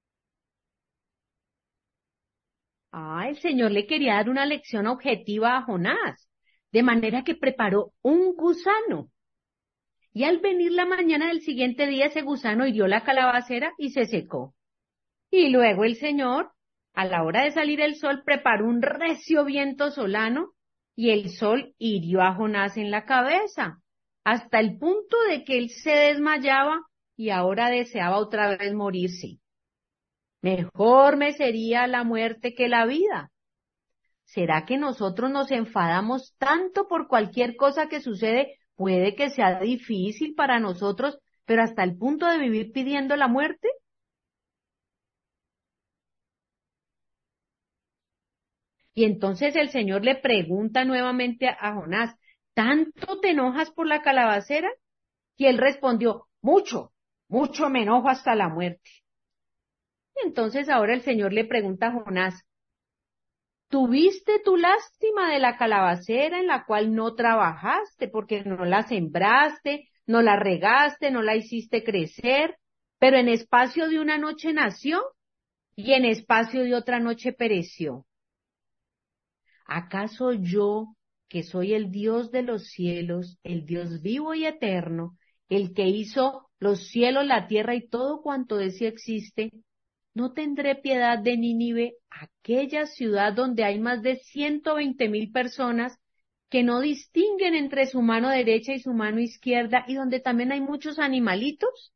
Ah, el Señor le quería dar una lección objetiva a Jonás, de manera que preparó un gusano. Y al venir la mañana del siguiente día, ese gusano hirió la calabacera y se secó. Y luego el Señor, a la hora de salir el sol, preparó un recio viento solano y el sol hirió a Jonás en la cabeza, hasta el punto de que él se desmayaba y ahora deseaba otra vez morirse. Mejor me sería la muerte que la vida. ¿Será que nosotros nos enfadamos tanto por cualquier cosa que sucede? Puede que sea difícil para nosotros, pero hasta el punto de vivir pidiendo la muerte. Y entonces el Señor le pregunta nuevamente a Jonás, ¿tanto te enojas por la calabacera? Y él respondió, mucho, mucho me enojo hasta la muerte. Y entonces ahora el Señor le pregunta a Jonás, ¿tuviste tu lástima de la calabacera en la cual no trabajaste porque no la sembraste, no la regaste, no la hiciste crecer, pero en espacio de una noche nació y en espacio de otra noche pereció? ¿Acaso yo, que soy el Dios de los cielos, el Dios vivo y eterno, el que hizo los cielos, la tierra y todo cuanto de sí existe, ¿no tendré piedad de Nínive, aquella ciudad donde hay más de ciento veinte mil personas que no distinguen entre su mano derecha y su mano izquierda y donde también hay muchos animalitos?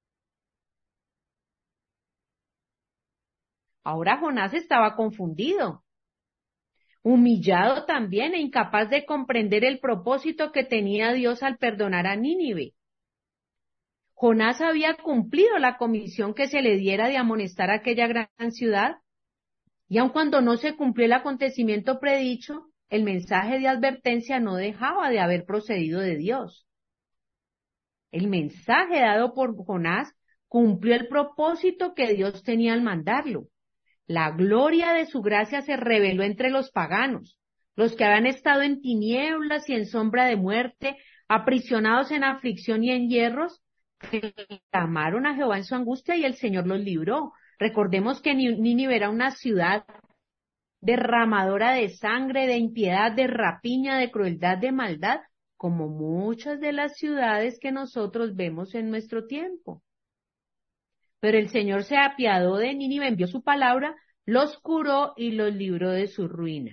Ahora Jonás estaba confundido, humillado también e incapaz de comprender el propósito que tenía Dios al perdonar a Nínive. Jonás había cumplido la comisión que se le diera de amonestar a aquella gran ciudad, y aun cuando no se cumplió el acontecimiento predicho, el mensaje de advertencia no dejaba de haber procedido de Dios. El mensaje dado por Jonás cumplió el propósito que Dios tenía al mandarlo. La gloria de su gracia se reveló entre los paganos, los que habían estado en tinieblas y en sombra de muerte, aprisionados en aflicción y en hierros, que clamaron a Jehová en su angustia y el Señor los libró. Recordemos que Nínive era una ciudad derramadora de sangre, de impiedad, de rapiña, de crueldad, de maldad, como muchas de las ciudades que nosotros vemos en nuestro tiempo. Pero el Señor se apiadó de Nínive, envió su palabra, los curó y los libró de su ruina.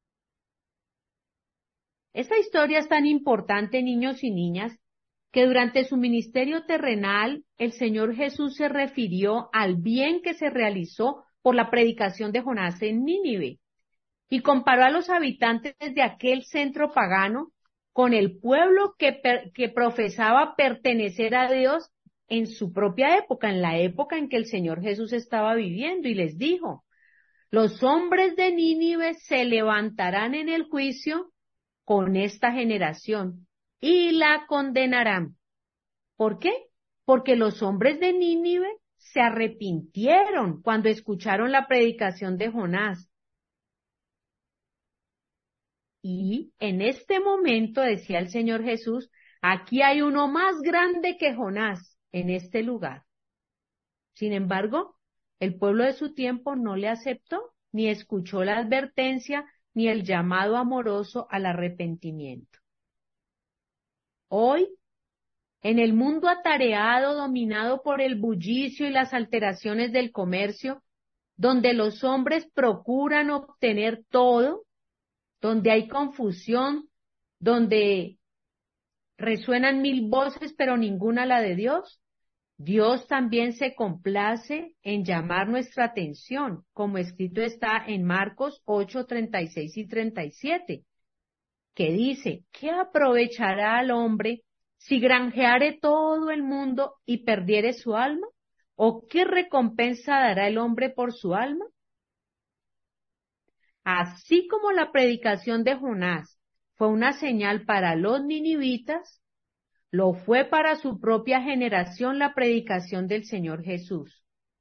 Esta historia es tan importante, niños y niñas, que durante su ministerio terrenal, el Señor Jesús se refirió al bien que se realizó por la predicación de Jonás en Nínive, y comparó a los habitantes de aquel centro pagano con el pueblo que, per, que profesaba pertenecer a Dios en su propia época, en la época en que el Señor Jesús estaba viviendo, y les dijo: los hombres de Nínive se levantarán en el juicio con esta generación y la condenarán. ¿Por qué? Porque los hombres de Nínive se arrepintieron cuando escucharon la predicación de Jonás. Y en este momento, decía el Señor Jesús, aquí hay uno más grande que Jonás en este lugar. Sin embargo, el pueblo de su tiempo no le aceptó, ni escuchó la advertencia, ni el llamado amoroso al arrepentimiento. Hoy, en el mundo atareado, dominado por el bullicio y las alteraciones del comercio, donde los hombres procuran obtener todo, donde hay confusión, donde resuenan mil voces, pero ninguna la de Dios, Dios también se complace en llamar nuestra atención, como escrito está en Marcos ocho, treinta y seis y treinta y siete, que dice: ¿qué aprovechará al hombre si granjeare todo el mundo y perdiere su alma? ¿O qué recompensa dará el hombre por su alma? Así como la predicación de Jonás fue una señal para los ninivitas, lo fue para su propia generación la predicación del Señor Jesús.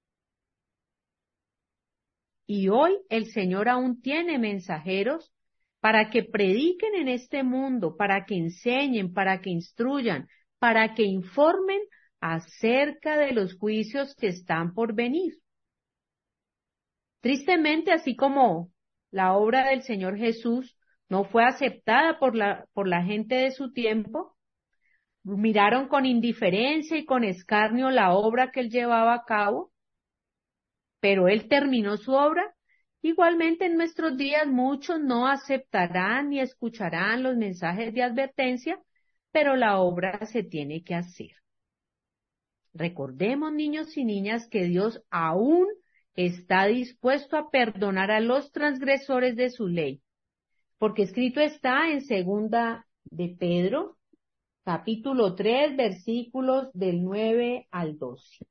Y hoy el Señor aún tiene mensajeros para que prediquen en este mundo, para que enseñen, para que instruyan, para que informen acerca de los juicios que están por venir. Tristemente, así como la obra del Señor Jesús no fue aceptada por la, por la gente de su tiempo, miraron con indiferencia y con escarnio la obra que él llevaba a cabo, pero él terminó su obra. Igualmente en nuestros días muchos no aceptarán ni escucharán los mensajes de advertencia, pero la obra se tiene que hacer. Recordemos, niños y niñas, que Dios aún está dispuesto a perdonar a los transgresores de su ley, porque escrito está en segunda de Pedro, capítulo tres, versículos del nueve al doce.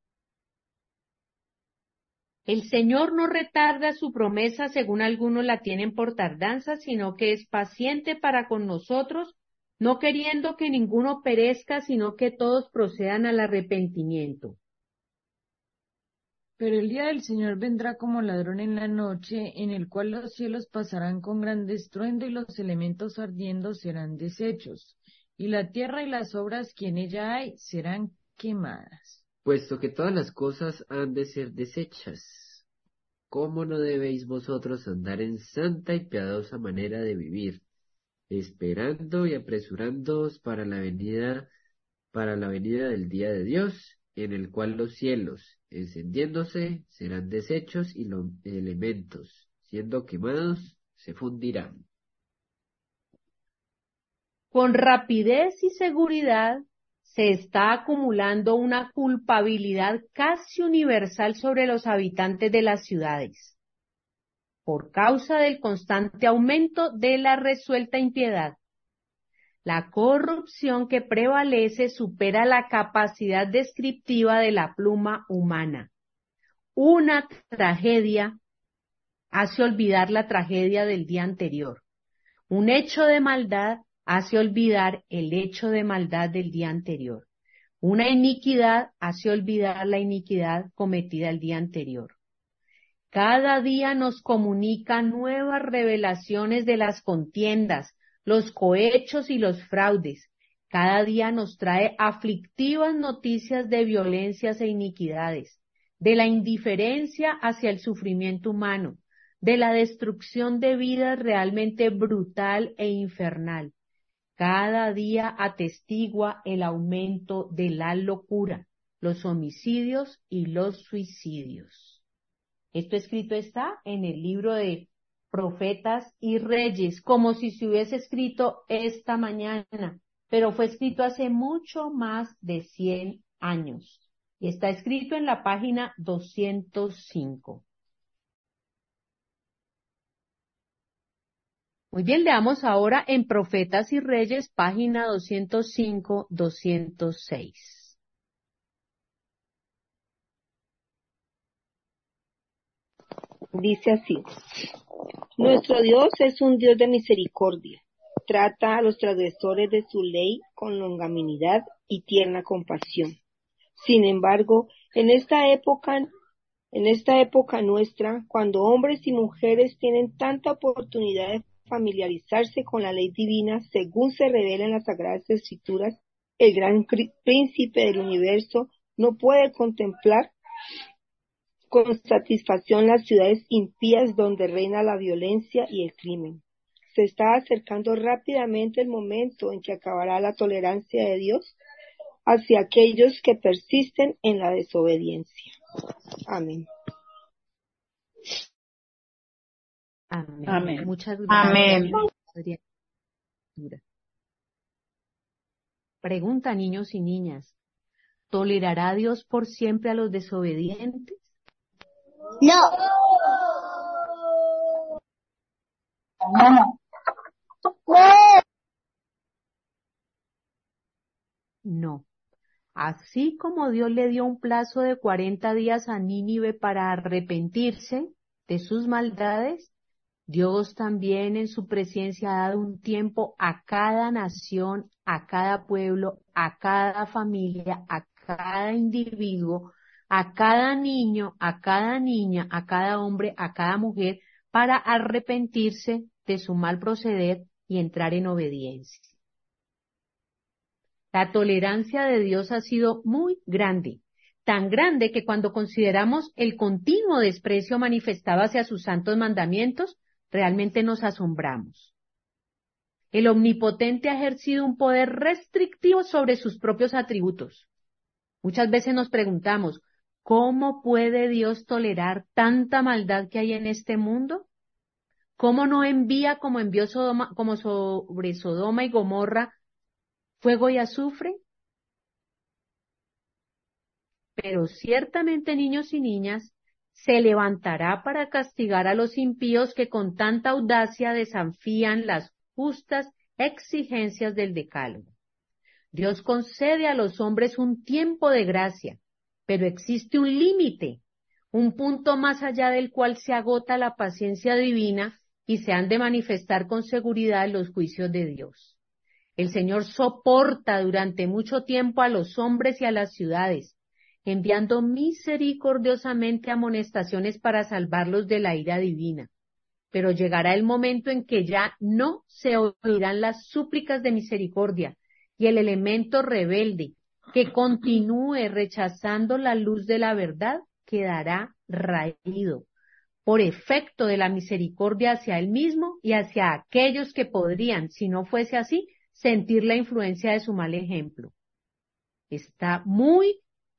El Señor no retarda su promesa, según algunos la tienen por tardanza, sino que es paciente para con nosotros, no queriendo que ninguno perezca, sino que todos procedan al arrepentimiento. Pero el día del Señor vendrá como ladrón en la noche, en el cual los cielos pasarán con gran estruendo y los elementos ardiendo serán deshechos, y la tierra y las obras que en ella hay serán quemadas. Puesto que todas las cosas han de ser deshechas, ¿cómo no debéis vosotros andar en santa y piadosa manera de vivir, esperando y apresurándoos para la venida, para la venida del día de Dios, en el cual los cielos encendiéndose serán deshechos y los elementos, siendo quemados, se fundirán. Con rapidez y seguridad se está acumulando una culpabilidad casi universal sobre los habitantes de las ciudades, por causa del constante aumento de la resuelta impiedad. La corrupción que prevalece supera la capacidad descriptiva de la pluma humana. Una tragedia hace olvidar la tragedia del día anterior. Un hecho de maldad hace olvidar el hecho de maldad del día anterior. Una iniquidad hace olvidar la iniquidad cometida el día anterior. Cada día nos comunica nuevas revelaciones de las contiendas, los cohechos y los fraudes. Cada día nos trae aflictivas noticias de violencias e iniquidades, de la indiferencia hacia el sufrimiento humano, de la destrucción de vidas realmente brutal e infernal. Cada día atestigua el aumento de la locura, los homicidios y los suicidios. Esto escrito está en el libro de Profetas y Reyes, como si se hubiese escrito esta mañana, pero fue escrito hace mucho más de cien años. Y está escrito en la página doscientos cinco. Muy bien, leamos ahora en Profetas y Reyes, página doscientos cinco, doscientos seis. Dice así: Nuestro Dios es un Dios de misericordia. Trata a los transgresores de su ley con longanimidad y tierna compasión. Sin embargo, en esta época, en esta época nuestra, cuando hombres y mujeres tienen tanta oportunidad de familiarizarse con la ley divina según se revela en las Sagradas Escrituras, el gran príncipe del universo no puede contemplar con satisfacción las ciudades impías donde reina la violencia y el crimen. Se está acercando rápidamente el momento en que acabará la tolerancia de Dios hacia aquellos que persisten en la desobediencia. Amén. Amén. Amén. Muchas gracias. Amén. Pregunta, niños y niñas: ¿tolerará Dios por siempre a los desobedientes? No. No. Así como Dios le dio un plazo de cuarenta días a Nínive para arrepentirse de sus maldades, Dios también en su presencia ha dado un tiempo a cada nación, a cada pueblo, a cada familia, a cada individuo, a cada niño, a cada niña, a cada hombre, a cada mujer, para arrepentirse de su mal proceder y entrar en obediencia. La tolerancia de Dios ha sido muy grande, tan grande que cuando consideramos el continuo desprecio manifestado hacia sus santos mandamientos, realmente nos asombramos. El Omnipotente ha ejercido un poder restrictivo sobre sus propios atributos. Muchas veces nos preguntamos, ¿cómo puede Dios tolerar tanta maldad que hay en este mundo? ¿Cómo no envía como envió Sodoma, como sobre Sodoma y Gomorra, fuego y azufre? Pero ciertamente, niños y niñas, se levantará para castigar a los impíos que con tanta audacia desafían las justas exigencias del decálogo. Dios concede a los hombres un tiempo de gracia, pero existe un límite, un punto más allá del cual se agota la paciencia divina y se han de manifestar con seguridad los juicios de Dios. El Señor soporta durante mucho tiempo a los hombres y a las ciudades, enviando misericordiosamente amonestaciones para salvarlos de la ira divina. Pero llegará el momento en que ya no se oirán las súplicas de misericordia, y el elemento rebelde, que continúe rechazando la luz de la verdad, quedará raído, por efecto de la misericordia hacia él mismo y hacia aquellos que podrían, si no fuese así, sentir la influencia de su mal ejemplo. Está muy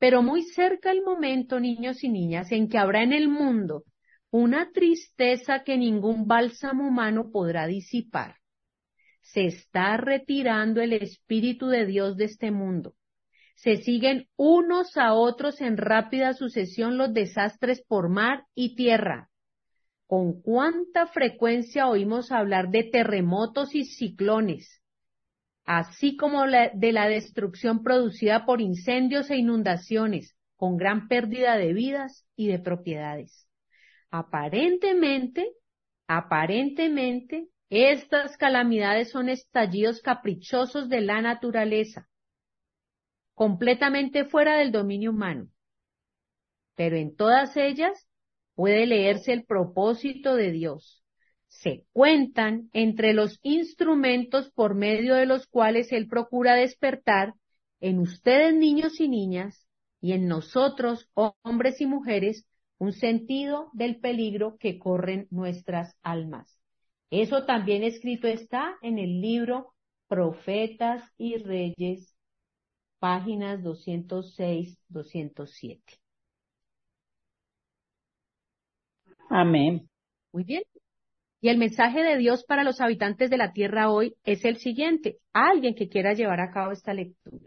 Pero muy cerca el momento, niños y niñas, en que habrá en el mundo una tristeza que ningún bálsamo humano podrá disipar. Se está retirando el Espíritu de Dios de este mundo. Se siguen unos a otros en rápida sucesión los desastres por mar y tierra. ¿Con cuánta frecuencia oímos hablar de terremotos y ciclones, así como la, de la destrucción producida por incendios e inundaciones, con gran pérdida de vidas y de propiedades? Aparentemente, aparentemente, estas calamidades son estallidos caprichosos de la naturaleza, completamente fuera del dominio humano. Pero en todas ellas puede leerse el propósito de Dios. Se cuentan entre los instrumentos por medio de los cuales Él procura despertar en ustedes, niños y niñas, y en nosotros, hombres y mujeres, un sentido del peligro que corren nuestras almas. Eso también escrito está en el libro Profetas y Reyes, páginas doscientos seis, doscientos siete. Amén. Muy bien. Y el mensaje de Dios para los habitantes de la tierra hoy es el siguiente. Alguien que quiera llevar a cabo esta lectura.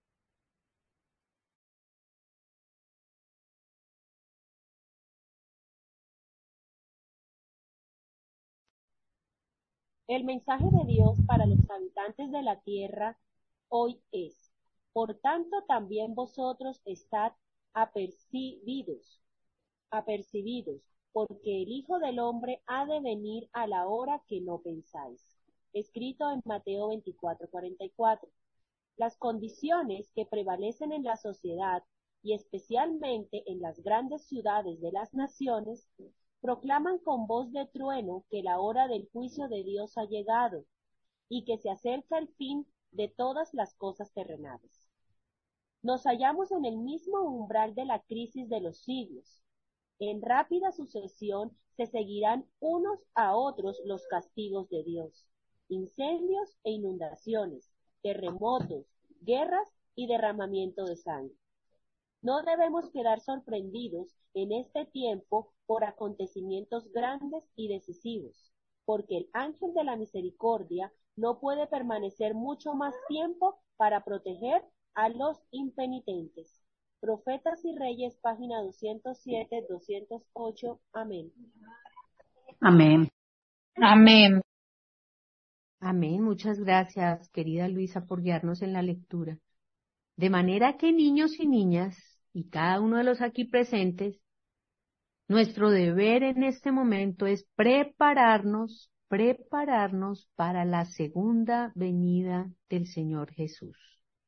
El mensaje de Dios para los habitantes de la tierra hoy es: por tanto también vosotros estad apercibidos, apercibidos, porque el Hijo del Hombre ha de venir a la hora que no pensáis. Escrito en Mateo veinticuatro, cuarenta y cuatro. Las condiciones que prevalecen en la sociedad, y especialmente en las grandes ciudades de las naciones, proclaman con voz de trueno que la hora del juicio de Dios ha llegado, y que se acerca el fin de todas las cosas terrenales. Nos hallamos en el mismo umbral de la crisis de los siglos. En rápida sucesión se seguirán unos a otros los castigos de Dios: incendios e inundaciones, terremotos, guerras y derramamiento de sangre. No debemos quedar sorprendidos en este tiempo por acontecimientos grandes y decisivos, porque el ángel de la misericordia no puede permanecer mucho más tiempo para proteger a los impenitentes. Profetas y Reyes, página doscientos siete, doscientos ocho. Amén. Amén. Amén. Amén. Muchas gracias, querida Luisa, por guiarnos en la lectura. De manera que, niños y niñas, y cada uno de los aquí presentes, nuestro deber en este momento es prepararnos, prepararnos para la segunda venida del Señor Jesús.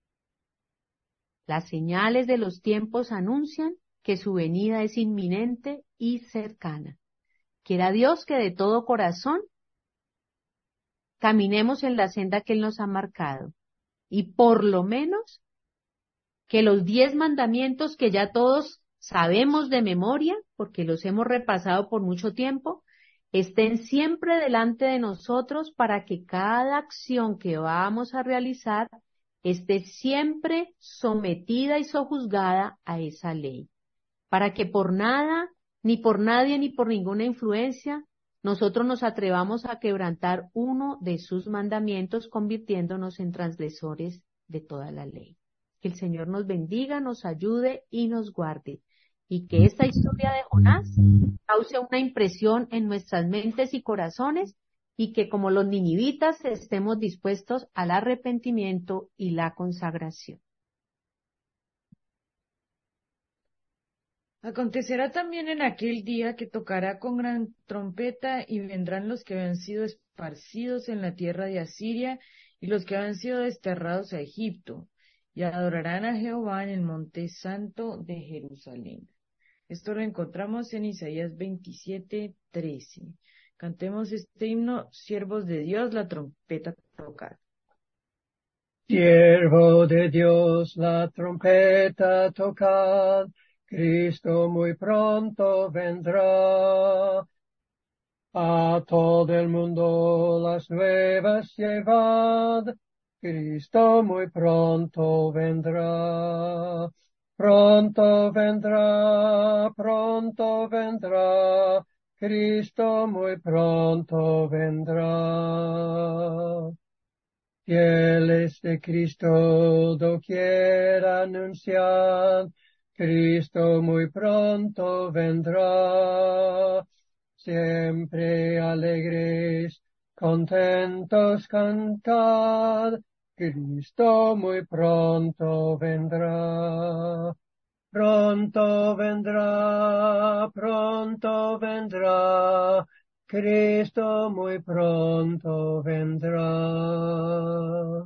Las señales de los tiempos anuncian que su venida es inminente y cercana. Quiera Dios que de todo corazón caminemos en la senda que Él nos ha marcado, y por lo menos que los diez mandamientos que ya todos sabemos de memoria, porque los hemos repasado por mucho tiempo, estén siempre delante de nosotros para que cada acción que vamos a realizar esté siempre sometida y sojuzgada a esa ley, para que por nada, ni por nadie, ni por ninguna influencia, nosotros nos atrevamos a quebrantar uno de sus mandamientos, convirtiéndonos en transgresores de toda la ley. Que el Señor nos bendiga, nos ayude y nos guarde, y que esta historia de Jonás cause una impresión en nuestras mentes y corazones, y que como los ninivitas estemos dispuestos al arrepentimiento y la consagración. Acontecerá también en aquel día que tocará con gran trompeta, y vendrán los que habían sido esparcidos en la tierra de Asiria y los que habían sido desterrados a Egipto, y adorarán a Jehová en el monte santo de Jerusalén. Esto lo encontramos en Isaías veintisiete, trece. Cantemos este himno: siervos de Dios, la trompeta tocad. Siervo de Dios, la trompeta tocad, Cristo muy pronto vendrá. A todo el mundo las nuevas llevad, Cristo muy pronto vendrá. Pronto vendrá, pronto vendrá, Cristo muy pronto vendrá. Fieles de Cristo doquier anuncian, Cristo muy pronto vendrá. Siempre alegres, contentos cantad, Cristo muy pronto vendrá. Pronto vendrá, pronto vendrá, Cristo muy pronto vendrá.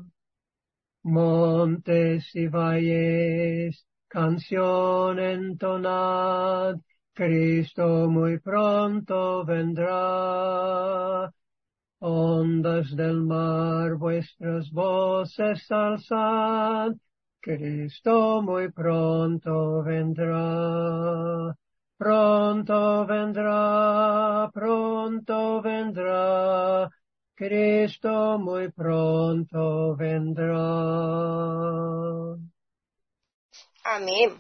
Montes y valles, canción entonad, Cristo muy pronto vendrá. Ondas del mar, vuestras voces alzad, Cristo muy pronto vendrá. Pronto vendrá, pronto vendrá, Cristo muy pronto vendrá. Amén.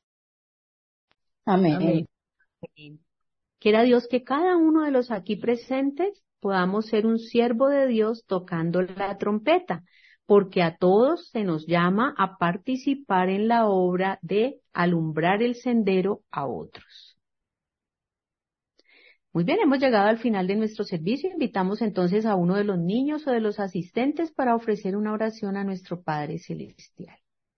Amén. Amén. Quiera Dios que cada uno de los aquí presentes podamos ser un siervo de Dios tocando la trompeta, porque a todos se nos llama a participar en la obra de alumbrar el sendero a otros. Muy bien, hemos llegado al final de nuestro servicio. Invitamos entonces a uno de los niños o de los asistentes para ofrecer una oración a nuestro Padre Celestial.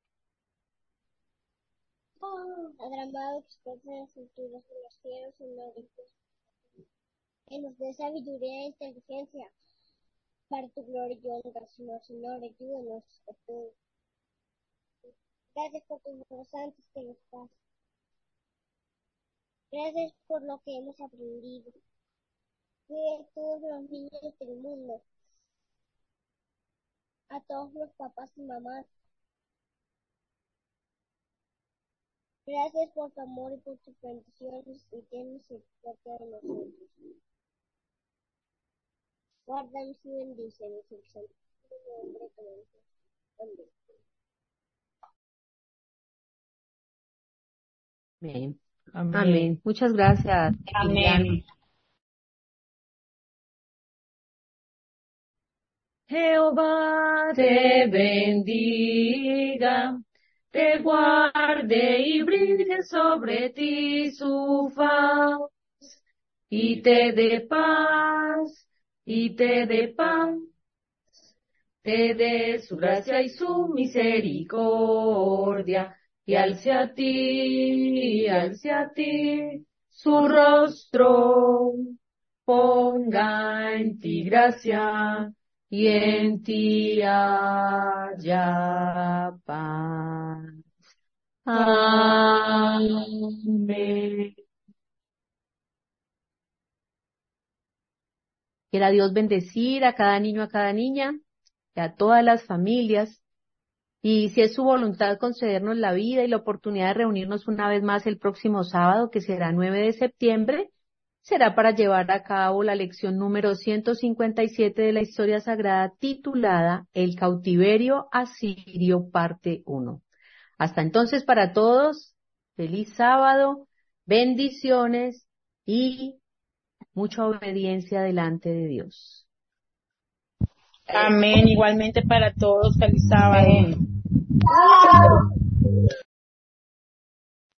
Padre amado, que estás en las alturas de los cielos, en los que nos dé sabiduría e inteligencia para tu gloria y honra, Señor, Señor, ayúdanos a todos. Gracias por tus manos santas que nos das. Gracias por lo que hemos aprendido. Cuida a todos los niños del mundo, a todos los papás y mamás. Gracias por tu amor y por tus bendiciones y ten misericordia de nosotros. Guárdanos y bendícenos en el santísimo nombre de Jesús. Amén. Amén. Amén. Amén. Muchas gracias, Emiliano. Amén. Jehová te bendiga, te guarde y brille sobre ti su faz, y te dé paz, y te dé paz, te dé su gracia y su misericordia, y alce a ti, alce a ti su rostro, ponga en ti gracia, y en ti haya paz. Amén. Quiera Dios bendecir a cada niño, a cada niña, y a todas las familias. Y si es su voluntad concedernos la vida y la oportunidad de reunirnos una vez más el próximo sábado, que será nueve de septiembre, será para llevar a cabo la lección número ciento cincuenta y siete de la Historia Sagrada titulada El cautiverio asirio parte uno. Hasta entonces para todos, feliz sábado, bendiciones y mucha obediencia delante de Dios. Amén. Igualmente para todos. Feliz sábado. Amén.